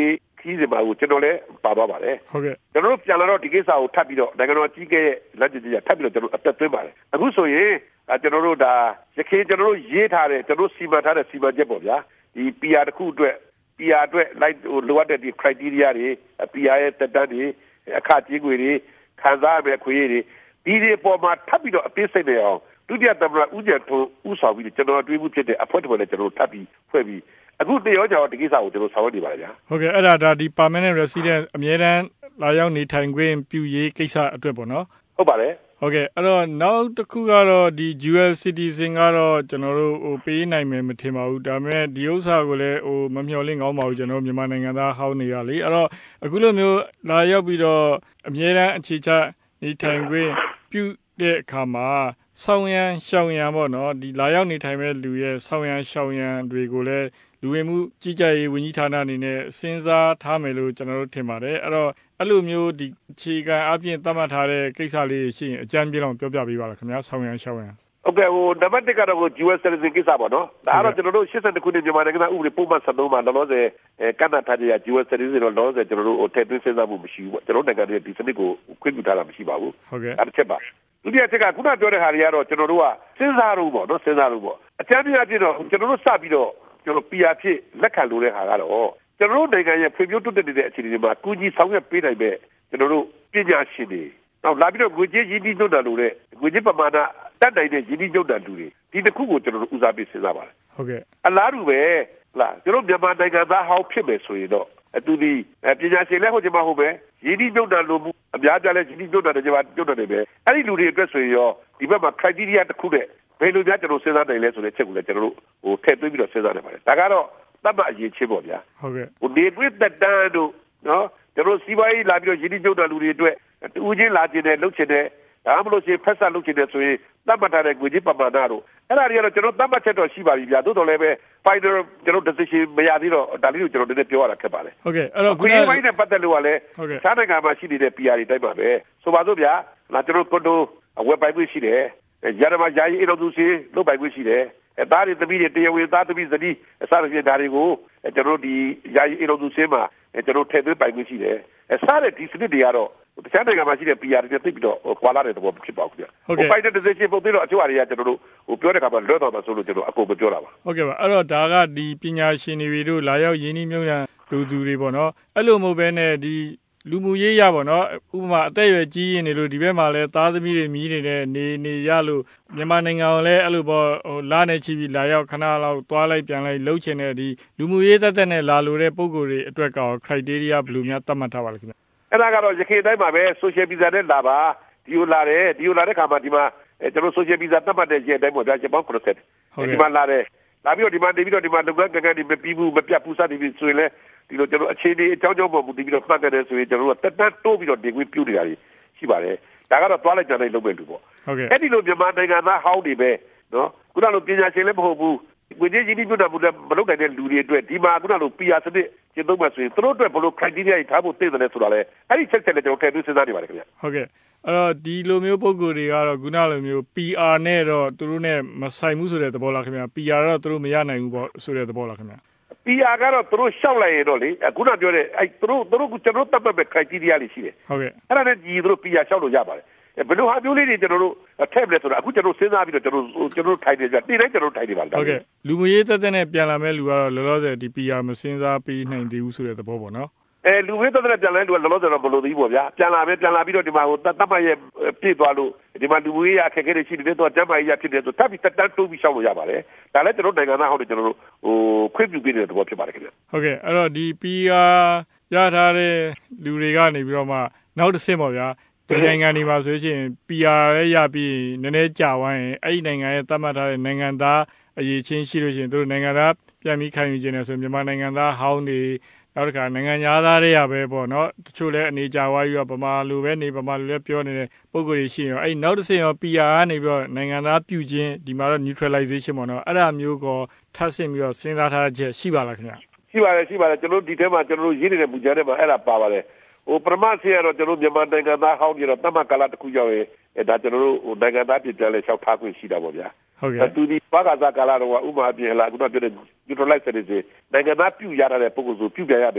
[SPEAKER 2] ခီးစဉ်မှာကိုကျွန်တော်လည်းပါသွားပါတယ်
[SPEAKER 7] ဟုတ်ကဲ့
[SPEAKER 2] ကျွန်တော်တို့ပြန်လာတော့ဒီကိစ္စကိုထပ်ပြီးတော့နိုင်ငံတော်ကြီးကရဲ့လက်ကျန်ကြီးထပ်ပြီးတော့ကျွန်တော်အသက်သွင်းပါတယ်အခုဆိုရင်ကျွန်တော်တို့ဒါရခိုင်ကျွန်တော်တို့ရေးထားတဲ့ကျွန်တော်စီမံထားတဲ့စီမံချက်ပေါ့ဗျာဒီ PR တစ်ခုအတွက် PR အတွက်လိုက်လိုအပ်တဲ့ဒီ criteria တွေ PR ရဲ့တက်တန်းတွေအခကြေးငွေတွေခံစားရမယ့်ခွင့်ရတွေဒီတွေပေါ်မှာထပ်ပြီးတော့အသေးစိတ်နေအောင်ဒုတိယသမ္မတဦးကျန်ထွန်းဦးဆောင်ပြီးကျွန်တော်တွေးမှုဖြစ်တဲ့အဖွဲ့တစ်ဖွဲ့နဲ့ကျွန်တော်ထပ်ပြီးဖွဲ့ပြီးအခုတရောကြောင်ဒီကိစ္စကိုကျွန်တော်ဆောင်ရွက်နေပါတယ်ဗျ
[SPEAKER 7] ာဟုတ်ကဲ့အဲ့ဒါဒီ permanent resident အမြဲတမ်းလာရောက်နေထိုင်ခွင့်ပြုရေးကိစ္စအတွက်ပေါ့နော်
[SPEAKER 2] ဟုတ်ပါတယ်
[SPEAKER 7] ဟုတ်ကဲ့အဲ့တော့နောက်တစ်ခုကတော့ဒီ dual citizen ကတော့ကျွန်တော်တို့ပေးနိုင်မယ်မထင်ပါဘူးဒါပေမဲ့ဒီဥစ္စာကိုလည်းမမျှော်လင့်ကောင်းပါဘူးကျွန်တော်မြန်မာနိုင်ငံသားဟောင်းတွေကလေအဲ့တော့အခုလိုမျိုးလာရောက်ပြီးတော့အမြဲတမ်းအခြေချနေထိုင်ခွင့်ပြုတဲ့အခါမှာဆောင်းရံရှောင်းရံပေါ့နော်ဒီလာရောက်နေထိုင်မဲ့လူရဲ့ဆောင်းရံရှောင်းရံတွေကိုလည်းလူဝင်မှုကြီးကြပ်ရေးဝန်ကြီးဌာနအနေနဲ့စဉ်းစားထားမယ်လို့ကျွန်တော်တို့ထင်ပါတယ်အဲ့တော့အဲ့လိုမျိုးဒီအခြေခံအပြင်သတ်မှတ်ထားတဲ့ကိစ္စလေးရှိရင်အကြမ်းပြအောင်ပြောပြပေးပါလားခင်ဗျာဆောင်းရံရှောင်းရံ
[SPEAKER 2] ဟုတ်ကဲ့နံပါတ်1ကတော့ dual citizen ကိစ္စပေါ့နော်ဒါကတော့ကျွန်တော်တို့82ခုနှစ်မြန်မာနိုင်ငံဥပဒေပုံမှန်73မှာလောလောဆယ်ကန့်သတ်ထားတဲ့ dual citizen တော့လောလောဆယ်ကျွန်တော်တို့ထည့်သွင်းစဉ်းစားမှုမရှိဘူးပေါ့ကျွန်တော်နိုင်ငံရဲ့ဒီစနစ်ကိုခွင့်ပြုထားတာမရှိပါဘူး
[SPEAKER 7] ဟုတ်ကဲ့
[SPEAKER 2] အဲ့တစ်ချက်ပါဒုတိယချက်ကခုနပြောတဲ့ဟာတွေကတော့ကျွန်တော်တို့ကစဉ်းစားလို့ပေါ့နော်စဉ်းစားလို့ပေါ့အကြမ်းပြအဖြစ်တော့ကျွန်တော်တို့စပြီးတော့ကျွန်တော် PR ဖြစ်လက်ခံလို့တဲ့ဟာကတော့ကျွန်တော်တို့နိုင်ငံရဲ့ဖွံ့ဖြိုးတိုးတက်နေတဲ့အခြေအနေတွေမှာကူညီဆောင်ရွက်ပေးနိုင်မဲ့ကျွန်တော်တို့ပညာရှင်တွေနောက်လာပြီးတော့ငွေကြေးရင်းနှီးမြှုပ်နှံလို့တဲ့ငွေကြေးပမာဏတတ်နိုင်တဲ့ရင်းနှီးမြှုပ်နှံလူတွေဒီတစ်ခုကိုကျွန်တော်တို့ဦးစားပေးစဉ်းစားပါတယ်
[SPEAKER 7] ဟုတ်ကဲ့
[SPEAKER 2] အလားတူပဲလားကျွန်တော်မြန်မာနိုင်ငံသားဟောင်းဖြစ်မယ်ဆိုရင်တော့သူဒီပညာရှင်လည်းဟုတ်ကြမှာဟုတ်ပဲရင်းနှီးမြှုပ်နှံလို့မှုအများကြီးလည်းရင်းနှီးမြှုပ်နှံတယ်ကြမှာမြှုပ်နှံတယ်ပဲအဲ့ဒီလူတွေအတွက်ဆိုရင်ရောဒီဘက်မှာ criteria တစ်ခုနဲ့ဘယ်လိုများကျွန်တော်စဉ်းစားနိုင်လဲဆိုတဲ့ချက်ကိုလည်းကျွန်တော်တို့ထည့်သွင်းပြီးတော့စဉ်းစားနိုင်ပါတယ်ဒါကတော့တတ်မှတ်အရေးချင်းပေါ့ဗျာ
[SPEAKER 7] ဟုတ်ကဲ့
[SPEAKER 2] ဒီတွေ့တဲ့တန်းတို့နော်ကျွန်တော်စီးပွားရေးလာပြီးတော့ရင်းနှီးမြှုပ်နှံလူတွေအတွက်တူးချင်းလာခြင်းနဲ့လှုပ်ချင်တဲ့ဒါမှမဟုတ်ရှင်ဖက်ဆက်လှုပ်ချင်တဲ့ဆိုရင်တတ်မှတ်ထားတဲ့ငွေကြေးပမာဏတို့အဲ့ဒါတွေကတော့ကျွန်တော်တတ်မှတ်ချက်တော့ရှိပါပြီဗျာသို့တော်လည်းပဲ final ကျွန်တော် decision မရသေးတော့ဒါလေးကိုကျွန်တော်နည်းနည်းပြောရတာခက်ပါတယ်
[SPEAKER 7] ဟုတ်ကဲ့အဲ့တော့
[SPEAKER 2] ခုနကပိုင်းနဲ့ပတ်သက်လို့ကလည်းခြားနိုင်ငံမှာရှိနေတဲ့ PR တွေတိုင်းပါပဲဆိုပါစို့ဗျာကျွန်တော်ကွန်ဒိုဝက်ပိုင်ခွင့်ရှိတယ်ရတမယာယီအိမ်တော်သူစီလုပ်ပိုင်ခွင့်ရှိတယ်ဒါတွေသမီးတွေတရားဝင်သားသမီးဇနီးအစရဖြစ်ဒါတွေကိုကျွန်တော်ဒီယာယီအိမ်တော်သူစီမှာကျွန်တော်ထည့်သွင်းပိုင်ခွင့်ရှိတယ်စတဲ့ဒီစနစ်တွေကတော့တခြားနိုင်ငံမှာရှိတဲ့ PR တွေသိပြီးတော့ကွာလာတဲ့သဘောဖြစ်ပါဘူးဗျ
[SPEAKER 7] ာ
[SPEAKER 2] ပိုင်တဲ့ decision ပုံသေးတော့အချို့အရာတွေကကျွန်တော်တို့ပြောတဲ့အခါမှာလွတ်သွားမှာဆိုလို့ကျွန်တော်အကုန်မပြောတာပါ
[SPEAKER 7] ဟုတ်ကဲ့ပါအဲ့တော့ဒါကဒီပညာရှင်တွေတို့လာရောက်ရင်းနှီးမြှုပ်နှံလူသူတွေပေါ့နော်အဲ့လိုမဟုတ်ဘဲနဲ့ဒီလူမှုရေးရပေါ့နော်ဥပမာအသက်အရွယ်ကြီးရင်လို့ဒီဘက်မှာလဲသားသမီးတွေမြည်နေတဲ့နေရလို့မြန်မာနိုင်ငံကိုလည်းအဲ့လိုပေါ့လာနေချပြီးလာရောက်ခဏလောက်သွားလိုက်ပြန်လိုက်လှုပ်ချင်တဲ့ဒီလူမှုရေးသက်နဲ့လာလို့တဲ့ပုံကိုယ်တွေအတွက်ကော criteria ဘယ်လိုများသတ်မှတ်ထားပါလဲခင်ဗျ
[SPEAKER 2] အဲ့ဒါကတော့ရခိုင်တိုင်းမှာပဲ social visa နဲ့လာပါဒီလိုလာတဲ့ခါမှာဒီမှာကျွန်တော် social visa သတ်မှတ်တဲ့ရက်တိုင်းပေါ့ဗျာချက်ပေါင်း90ဒီမှာလာပြီးတော့ဒီမှာနေပြီးတော့ဒီမှာလုပ်ငန်းကဏ္ဍတွေမပြီးဘူးမပြတ်ဘူးစသည်ဖြင့်ဆိုရင်လည်းဒီလိုကျွန်တော်အခြေအနေအကြောင်းကြောင့်ပေါ့ဒီပြီးတော့မှတ်ခဲ့တယ်ဆိုရင်ကျွန်တော်တို့ကတက်တိုးပြီးတော့နေခွင့်ပြုနေတာကြီးရှိပါတယ်ဒါကတော့သွားလိုက်ကြတိုင်းလုပ်မဲ့လူပေါ့
[SPEAKER 7] အဲ့
[SPEAKER 2] ဒီလိုမြန်မာနိုင်ငံသားဟောင်းတွေပဲနော်ခုနလိုပညာရှင်လည်းမဟုတ်ဘူးငွေကြေးရင်းနှီးမြှုပ်နှံမှုလည်းမလုပ်နိုင်တဲ့လူတွေအတွက်ဒီမှာခုနလို PR စနစ်ကျင့်သုံးမှဆိုရင်သူတို့အတွက်ဘယ်လို criteria တွေထားဖို့သိတယ်လဲဆိုတာလေအဲ့ဒီချက်လည်းကျွန်တော်ထည့်သွင်းစဉ်းစားနေပါတယ်ခင်ဗျ
[SPEAKER 7] ဟုတ်ကဲ့အဲ့တော့ဒီလိုမျိုးပုံကိုယ်တွေကတော့ခုနလိုမျိုး PR နဲ့တော့သူတို့နဲ့မဆိုင်ဘူးဆိုတဲ့သဘောလားခင်ဗျာ PR တော့သူတို့မရနိုင်ဘူးပေါ့ဆိုတဲ့သဘောလားခင်ဗျာ
[SPEAKER 2] PR ကတော့သူတို့ရှောက်လိုက်ရင်တော့လေခုနပြောတဲ့အဲ့သူတို့ကျွန်တော်တတ်မှတ်မဲ့ criteria တွေရှိတယ်
[SPEAKER 7] ဟုတ်ကဲ့
[SPEAKER 2] အဲ့ဒါနဲ့ညီသူတို့ PR ရှောက်လို့ရပါတယ်ဘယ်လိုဟာမျိုးလေးတွေကျွန်တော်တို့ထည့်ပလဲဆိုတာအခုကျွန်တော်စဉ်းစားပြီးတော့ကျွန်တော်ထိုင်နေကြတည်တိုင်းကျွန်တော်ထိုင်နေပါလား
[SPEAKER 7] ဟုတ်ကဲ့လူမှုရေးသက်နဲ့ပြန်လာမဲ့လူကတော့လောလောဆယ်ဒီ PR မစဉ်းစားပေးနိုင်သေးဘူးဆိုတဲ့သဘောပေါ့နော်
[SPEAKER 2] လူဝေးသက်နဲ့ပြန်လာတဲ့လူကလောလောဆယ်တော့မလို့သေးဘူးပေါ့ဗျာပြန်လာပြီးတော့ဒီမှာတတ်မှတ်ရဲ့ပြည့်သွားလို့ဒီမှာလူဝေးရအခက်အခဲတွေရှိနေတဲ့တော့ကျမ်းမာရေးရဖြစ်တဲ့ဆိုထပ်ပြီးတက်တိုးပြီးရှောက်လို့ရပါတယ်ဒါလည်းကျွန်တော်နိုင်ငံသားဟောင်းတွေကျွန်တော်တို့ခွင့်ပြုပေးတဲ့သဘောဖြစ်ပါတယ်ခင်ဗျ
[SPEAKER 7] ဟုတ်ကဲ့အဲ့တော့ဒီ PR ရထားတဲ့လူတွေကနေပြီးတော့မှနောက်တစ်ဆင့်ပေါ့ဗျာဒီနိုင်ငံတွေမှာဆိုရင် PR ရဲ့ရပြီးနည်းနည်းကြာဝိုင်းရင်အဲ့ဒီနိုင်ငံရဲ့သတ်မှတ်ထားတဲ့နိုင်ငံသားအရေးချင်းရှိလို့ရှိရင်တို့နိုင်ငံသားပြန်ပြီးခံယူခြင်းနဲ့ဆိုမြန်မာနိုင်ငံသားဟောင်းတွေနောက်တစ်ခါနိုင်ငံသားတွေကပဲပေါ့နော်တချို့လည်းအနေကြာဝါးပြီးတော့ဗမာလူပဲနေဗမာလူလည်းပြောနေတဲ့ပုံကိုယ်တွေရှိရင်အဲ့နောက်တစ်ဆင့်ရော PR ကနေပြီးတော့နိုင်ငံသားပြုခြင်းဒီမှာတော့ neutralization ပေါ့နော်အဲ့ဒါမျိုးကိုထပ်ဆင့်ပြီးတော့စဉ်းစားထားချက်ရှိပါလားခင်ဗျ
[SPEAKER 2] ရှိပါတယ်ကျွန်တော်ဒီထဲမှာကျွန်တော်ရေးနေတဲ့မူကြမ်းထဲမှာအဲ့ဒါပါပါတယ်ပထမဆင့်ကတော့ကျွန်တော်မြန်မာနိုင်ငံသားဟောင်းပြီးတော့တတ်မှတ်ကာလတစ်ခုရောက်ရင်ဒါကျွန်တော်တို့နိုင်ငံသားပြည်ပြန်လဲလျှောက်ထားခွင့်ရှိတာပေါ့ဗျာ
[SPEAKER 7] ဟုတ်ကဲ့
[SPEAKER 2] သူဒီဘာကစားကာလတော့ဥပမာပြင်လာခုနပြောတဲ့ neutralize တဲ့နိုင်ငံသားပြုရတဲ့ပုံစံပြုပြန်ရတယ်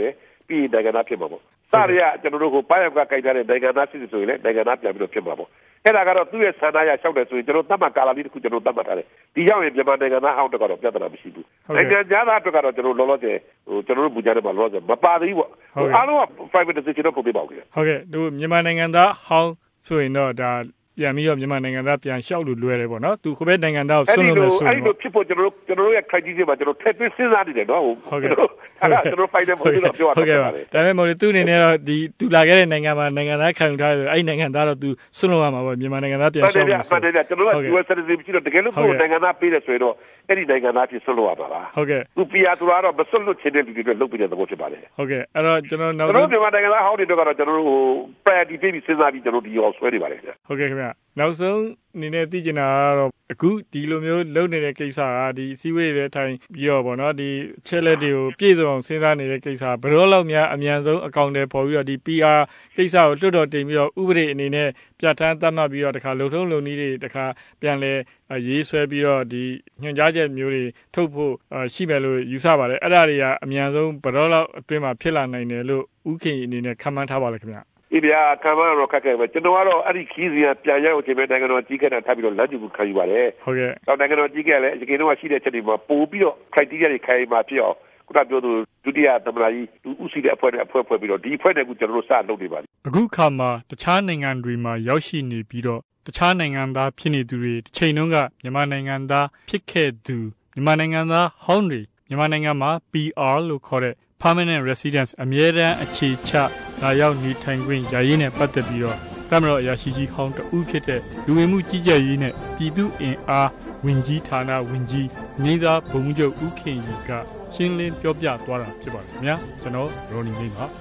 [SPEAKER 2] ပြီးနိုင်ငံသားဖြစ်မှာပေါ့စရရကျွန်တော်တို့ကိုပိုင်းရောက်ကကြိုက်ထားတဲ့နိုင်ငံသားစစ်ဆိုရင်လည်းနိုင်ငံသားပြန်ပြီးတော့ဖြစ်မှာပေါ့အဲ့ဒါကတော့သူ့ရဲ့ဆန္ဒရလျှောက်တယ်ဆိုရင်ကျွန်တော်သတ်မှတ်ကာလလေးတစ်ခုကျွန်တော်သတ်မှတ်ထားတယ်ဒီရောက်ရင်မြန်မာနိုင်ငံသားဟောင်းတော့ပြဿနာမရှိဘူးနိုင်ငံသားအတွက်ကတော့ကျွန်တော်လောလောဆယ်ကျွန်တော်တို့ဘူဂျာထဲမှာလောလောဆယ်မပါသေးဘူးပေါ့အားလုံးက privatization တော့ပုံပြပါဦးခင်ဗျ
[SPEAKER 7] ဟုတ်ကဲ့သူမြန်မာနိုင်ငံသားဟောင်းဆိုရင်တော့ဒါပြန်ပြီးတော့မြန်မာနိုင်ငံသားပြန်လျှောက်လို့လွယ်တယ်ပေါ့နော်သူခိုးပဲနိုင်ငံသားကိုဆွလို့မယ်ဆိုရင်
[SPEAKER 2] အဲ့လိုဖြစ်ဖို့ကျွန်တော်တို့ရဲ့ criteria မှာကျွန်တော်ထည့်သွင်းစဉ်းစားနေတယ်နော်
[SPEAKER 7] ဟုတ်ကဲ့
[SPEAKER 2] အဲ့ဒါကျွန်တော် final ပုံလို့ပြောရတာ
[SPEAKER 7] ဟုတ်ကဲ့ဒါပေမဲ့မို့လို့သူအနေနဲ့တော့ဒီသူလာခဲ့တဲ့နိုင်ငံမှာနိုင်ငံသားခံယူထားတယ်အဲ့နိုင်ငံသားတော့သူဆွလို့ရမှာပေါ့မြန်မာနိုင်ငံသားပြန်လျှောက်မယ်
[SPEAKER 2] ဆိုကျွန်တော်က US citizen ဖြစ်တော့တကယ်လို့ကိုနိုင်ငံသားပေးတယ်ဆိုရင်တော့အဲ့ဒီနိုင်ငံသားဖြစ်ဆွလို့ရပါလား
[SPEAKER 7] ဟုတ်ကဲ့
[SPEAKER 2] သူ PR သူကတော့မဆွလို့ချင်တဲ့လူတွေအတွက်လုပ်ပြတဲ့သဘောဖြစ်ပါတယ်
[SPEAKER 7] ဟုတ်ကဲ့အဲ့တော့ကျွန်တော်နောက်
[SPEAKER 2] ဆုံးမြန်မာနိုင်ငံသားဟောင်းတွေတော့ကျွန်တော်တို့ priority ပေးပြီးစဉ်းစားပြီးကျွန်တော်ဒီရောဆွဲနေပါတယ်ခင်ဗျ
[SPEAKER 7] ဟုတ်ကဲ့ခင်ဗျနောက်ဆုံးအနေနဲ့သိချင်တာကတော့အခုဒီလိုမျိုးလုပ်နေတဲ့ကိစ္စကဒီအစည်းအဝေးတွေထိုင်ပြီးတော့ပေါ့နော်ဒီချက်လက်တွေကိုပြည့်စုံအောင်စဉ်းစားနေတဲ့ကိစ္စဘယ်တော့လောက်များအမြန်ဆုံးအကောင့်တွေပေါ်ပြီးတော့ဒီ PR ကိစ္စကိုလွှတ်တော်တင်ပြီးတော့ဥပဒေအနေနဲ့ပြဋ္ဌာန်းသတ်မှတ်ပြီးတော့တခါလုံထုံးလုံနည်းတွေတခါပြန်လဲရေးဆွဲပြီးတော့ဒီညွှန်ကြားချက်မျိုးတွေထုတ်ဖို့ရှိမယ်လို့ယူဆပါတယ်အဲ့ဒါတွေကအမြန်ဆုံးဘယ်တော့လောက်အတွင်းမှာဖြစ်လာနိုင်တယ်လို့ဥခင်အနေနဲ့ခန့်မှန်းထားပါလဲခင်ဗျ
[SPEAKER 2] ဒီဗျာခံမတော့ခက်ခဲပဲကျွန်တော်ကတော့အဲ့ဒီခီးစီကပြန်ရောက်အချိန်ပဲနိုင်ငံတော်ကြီးခဲ့တာထပ်ပြီးတော့လမ်းကျူခံယူပါတယ်
[SPEAKER 7] ဟုတ်ကဲ့
[SPEAKER 2] တော့နိုင်ငံတော်ကြီးခဲ့လည်းအချိန်တော့ရှိတဲ့ချက်တွေမှာပို့ပြီးတော့ criteria တွေခိုင်မှာဖြစ်အောင်ခုနပြောသူဒုတိယသမ္မတကြီးသူဥစီတဲ့အဖွဲ့နဲ့အဖွဲ့ဖွဲ့ပြီးတော့ဒီအဖွဲ့နဲ့ကကျွန်တော်တို့စလုပ်နေပါပြီ
[SPEAKER 7] အခုခါမှာတခြားနိုင်ငံတွေမှာရောက်ရှိနေပြီးတော့တခြားနိုင်ငံသားဖြစ်နေသူတွေတစ်ချိန်လုံးကမြန်မာနိုင်ငံသားဖြစ်ခဲ့သူမြန်မာနိုင်ငံသားဟောင်းတွေမြန်မာနိုင်ငံမှာ PR လို့ခေါ်တဲ့ permanent residence အမြဲတမ်းအခြေချလာရောက်နေထိုင်ခွင့်ယာယီနဲ့ပတ်သက်ပြီးတော့တမတော်အရာရှိကြီးဟောင်းတဦးဖြစ်တဲ့လူဝင်မှုကြီးကြပ်ရေးနဲ့ပြည်သူ့အင်အားဝင်ကြီးဌာနဝင်ကြီးမြင်းစားဗိုလ်မှူးချုပ်ဦးခင်ရီကရှင်းလင်းပြောပြသွားတာဖြစ်ပါတယ်ခင်ဗျာကျွန်တော်ရော်နီငိမ့်ပါ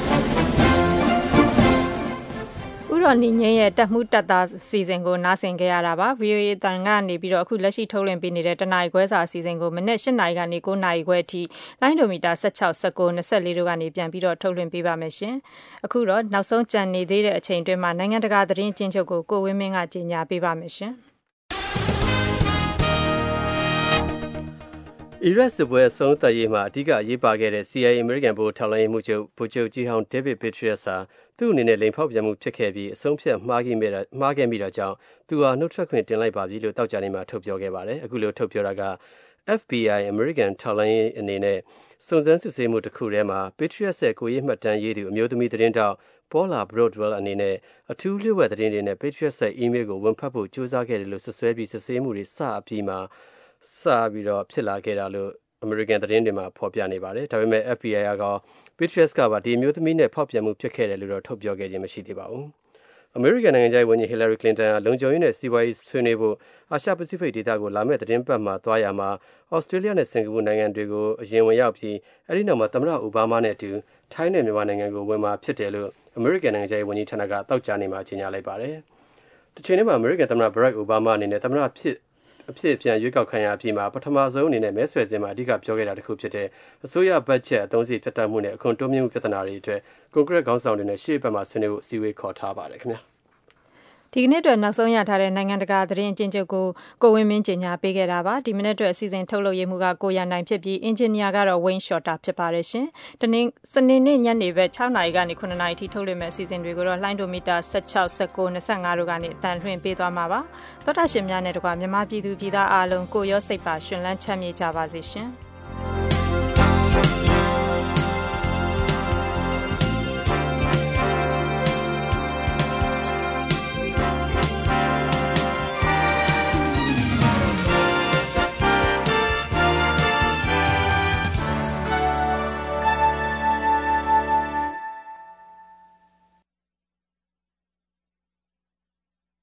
[SPEAKER 1] ဥရော်နီငင်းရဲ့တက်မှုတက်သားစီစဉ်ကိုနားဆင်ကြရတာပါ VOA တန်ကနေပြီးတော့အခုလက်ရှိထုတ်လွှင့်ပေးနေတဲ့တနင်္လာရီခွဲစာအစီအစဉ်ကိုမနေ့၈နာရီကနေ9နာရီခွဲအထိလိုင်းဒိုမီတာ16 19 24တို့ကနေပြန်ပြီးတော့ထုတ်လွှင့်ပေးပါမယ်ရှင်အခုတော့နောက်ဆုံးကြံနေသေးတဲ့အချိန်တွင်းမှာနိုင်ငံတကာသတင်းကျဉ်းချုပ်ကိုကိုဝင်းမင်းကကြေညာပေးပါမယ်ရှင်
[SPEAKER 8] အီရတ်စစ်ပွဲအဆုံးသတ်ရေးမှာအဓိကအရေးပါခဲ့တဲ့ CIA အမေရိကန်ဗိုလ်ထောက်လှမ်းရေးမှူးချုပ်ဗိုလ်ချုပ်ကြီးဟောင်း David Petraeus ဟာသူ့အနေနဲ့လိမ်ဖောက်ပြန်မှုဖြစ်ခဲ့ပြီးအဆုံးဖြတ်မှားခဲ့မိတာကြောင့်သူဟာနှုတ်ထွက်ခွင့်တင်လိုက်ပါပြီလို့တောက်ကြနေမှာထုတ်ပြောခဲ့ပါတယ်အခုလိုထုတ်ပြောတာက FBI အမေရိကန်ထောက်လှမ်းရေးအနေနဲ့စုံစမ်းစစ်ဆေးမှုတစ်ခုထဲမှာ Petraeus ရဲ့ကိုရေးမှတ်တမ်းရေးသူအမျိုးသမီးသတင်းတောက် Paula Broadwell အနေနဲ့အထူးလျှို့ဝှက်သတင်းတွေနဲ့ Petraeus ရဲ့ email ကိုဝင်ဖတ်ဖို့ကြိုးစားခဲ့တယ်လို့ဆွဆွဲပြီးစစ်ဆေးမှုတွေစအပြီးမှာစပြီးတော့ဖြစ်လာခဲ့တာလို့အမေရိကန်သတင်းတွေမှာဖော်ပြနေပါတယ်ဒါပေမဲ့ FBI က Petraeus ကပါဒီမျိုးသမီးနဲ့ဖောက်ပြန်မှုဖြစ်ခဲ့တယ်လို့တော့ထုတ်ပြောခဲ့ခြင်းမရှိသေးပါဘူးအမေရိကန်နိုင်ငံခြားရေးဝန်ကြီး Hillary Clinton လုံခြုံရေးနဲ့စီးပွားရေးဆွေးနွေးဖို့အာရှပစိဖိတ်ဒေသကိုလာမယ့်သတင်းပတ်မှာသွားရမှာဩစတြေးလျနဲ့စင်ကာပူနိုင်ငံတွေကိုအရင်ဝင်ရောက်ပြီးအဲဒီနောက်မှာသမ္မတအိုဘားမားနဲ့အတူထိုင်းနဲ့မြန်မာနိုင်ငံကိုဝင်မှာဖြစ်တယ်လို့အမေရိကန်နိုင်ငံခြားရေးဝန်ကြီးဌာနကတောက်ကြားနေမှာကြေညာလိုက်ပါတယ်တစ်ချိန်တည်းမှာအမေရိကန်သမ္မတ Barack Obama အနေနဲ့သမ္မတအဖြစ်ပြန်ရွေးကောက်ခံရပြီးမှာပထမဆုံးအနေနဲ့မဲဆွယ်စဉ်မှာအဓိကပြောခဲ့တာတစ်ခုဖြစ်တဲ့အစိုးရဘတ်ဂျက်အသုံးစရိတ်ဖြတ်တောက်မှုနဲ့အခွန်တိုးမြင့်မှုပြဿနာတွေအတွက်ကွန်ကရစ်ခေါင်းဆောင်တွေနဲ့ရှေ့ဘက်မှာဆွေးနွေးဖို့အစည်းအဝေးခေါ်ထားပါတယ်ခင်ဗျာ
[SPEAKER 1] ဒီကနေ့အတွက်နောက်ဆုံးရထားတဲ့နိုင်ငံတကာသတင်းအကျဉ်းချုပ်ကိုကိုဝင်းမင်းကြေညာပေးခဲ့တာပါဒီမိနစ်အတွက်အစီအစဉ်ထုတ်လုပ်ရေးမှုကကိုရနိုင်ဖြစ်ပြီးအင်ဂျင်နီယာကတော့ Wayne Shorter ဖြစ်ပါတယ်ရှင်စနေနေ့ညနေဘက်6နာရီကနေ9နာရီထိထုတ်လွှင့်မယ့်အစီအစဉ်တွေကိုတော့လိုင်းဒိုမီတာ16 19 25တို့ကနေအတန်လွှင့်ပေးသွားမှာပါသောတာရှင်များနဲ့တကွာမြန်မာပြည်သူပြည်သားအားလုံးကိုရောစိတ်ပါရှင်လန်းချမ်းမြေ့ကြပါစေရှင်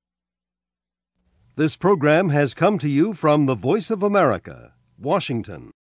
[SPEAKER 9] This program has come to you from the Voice of America, Washington.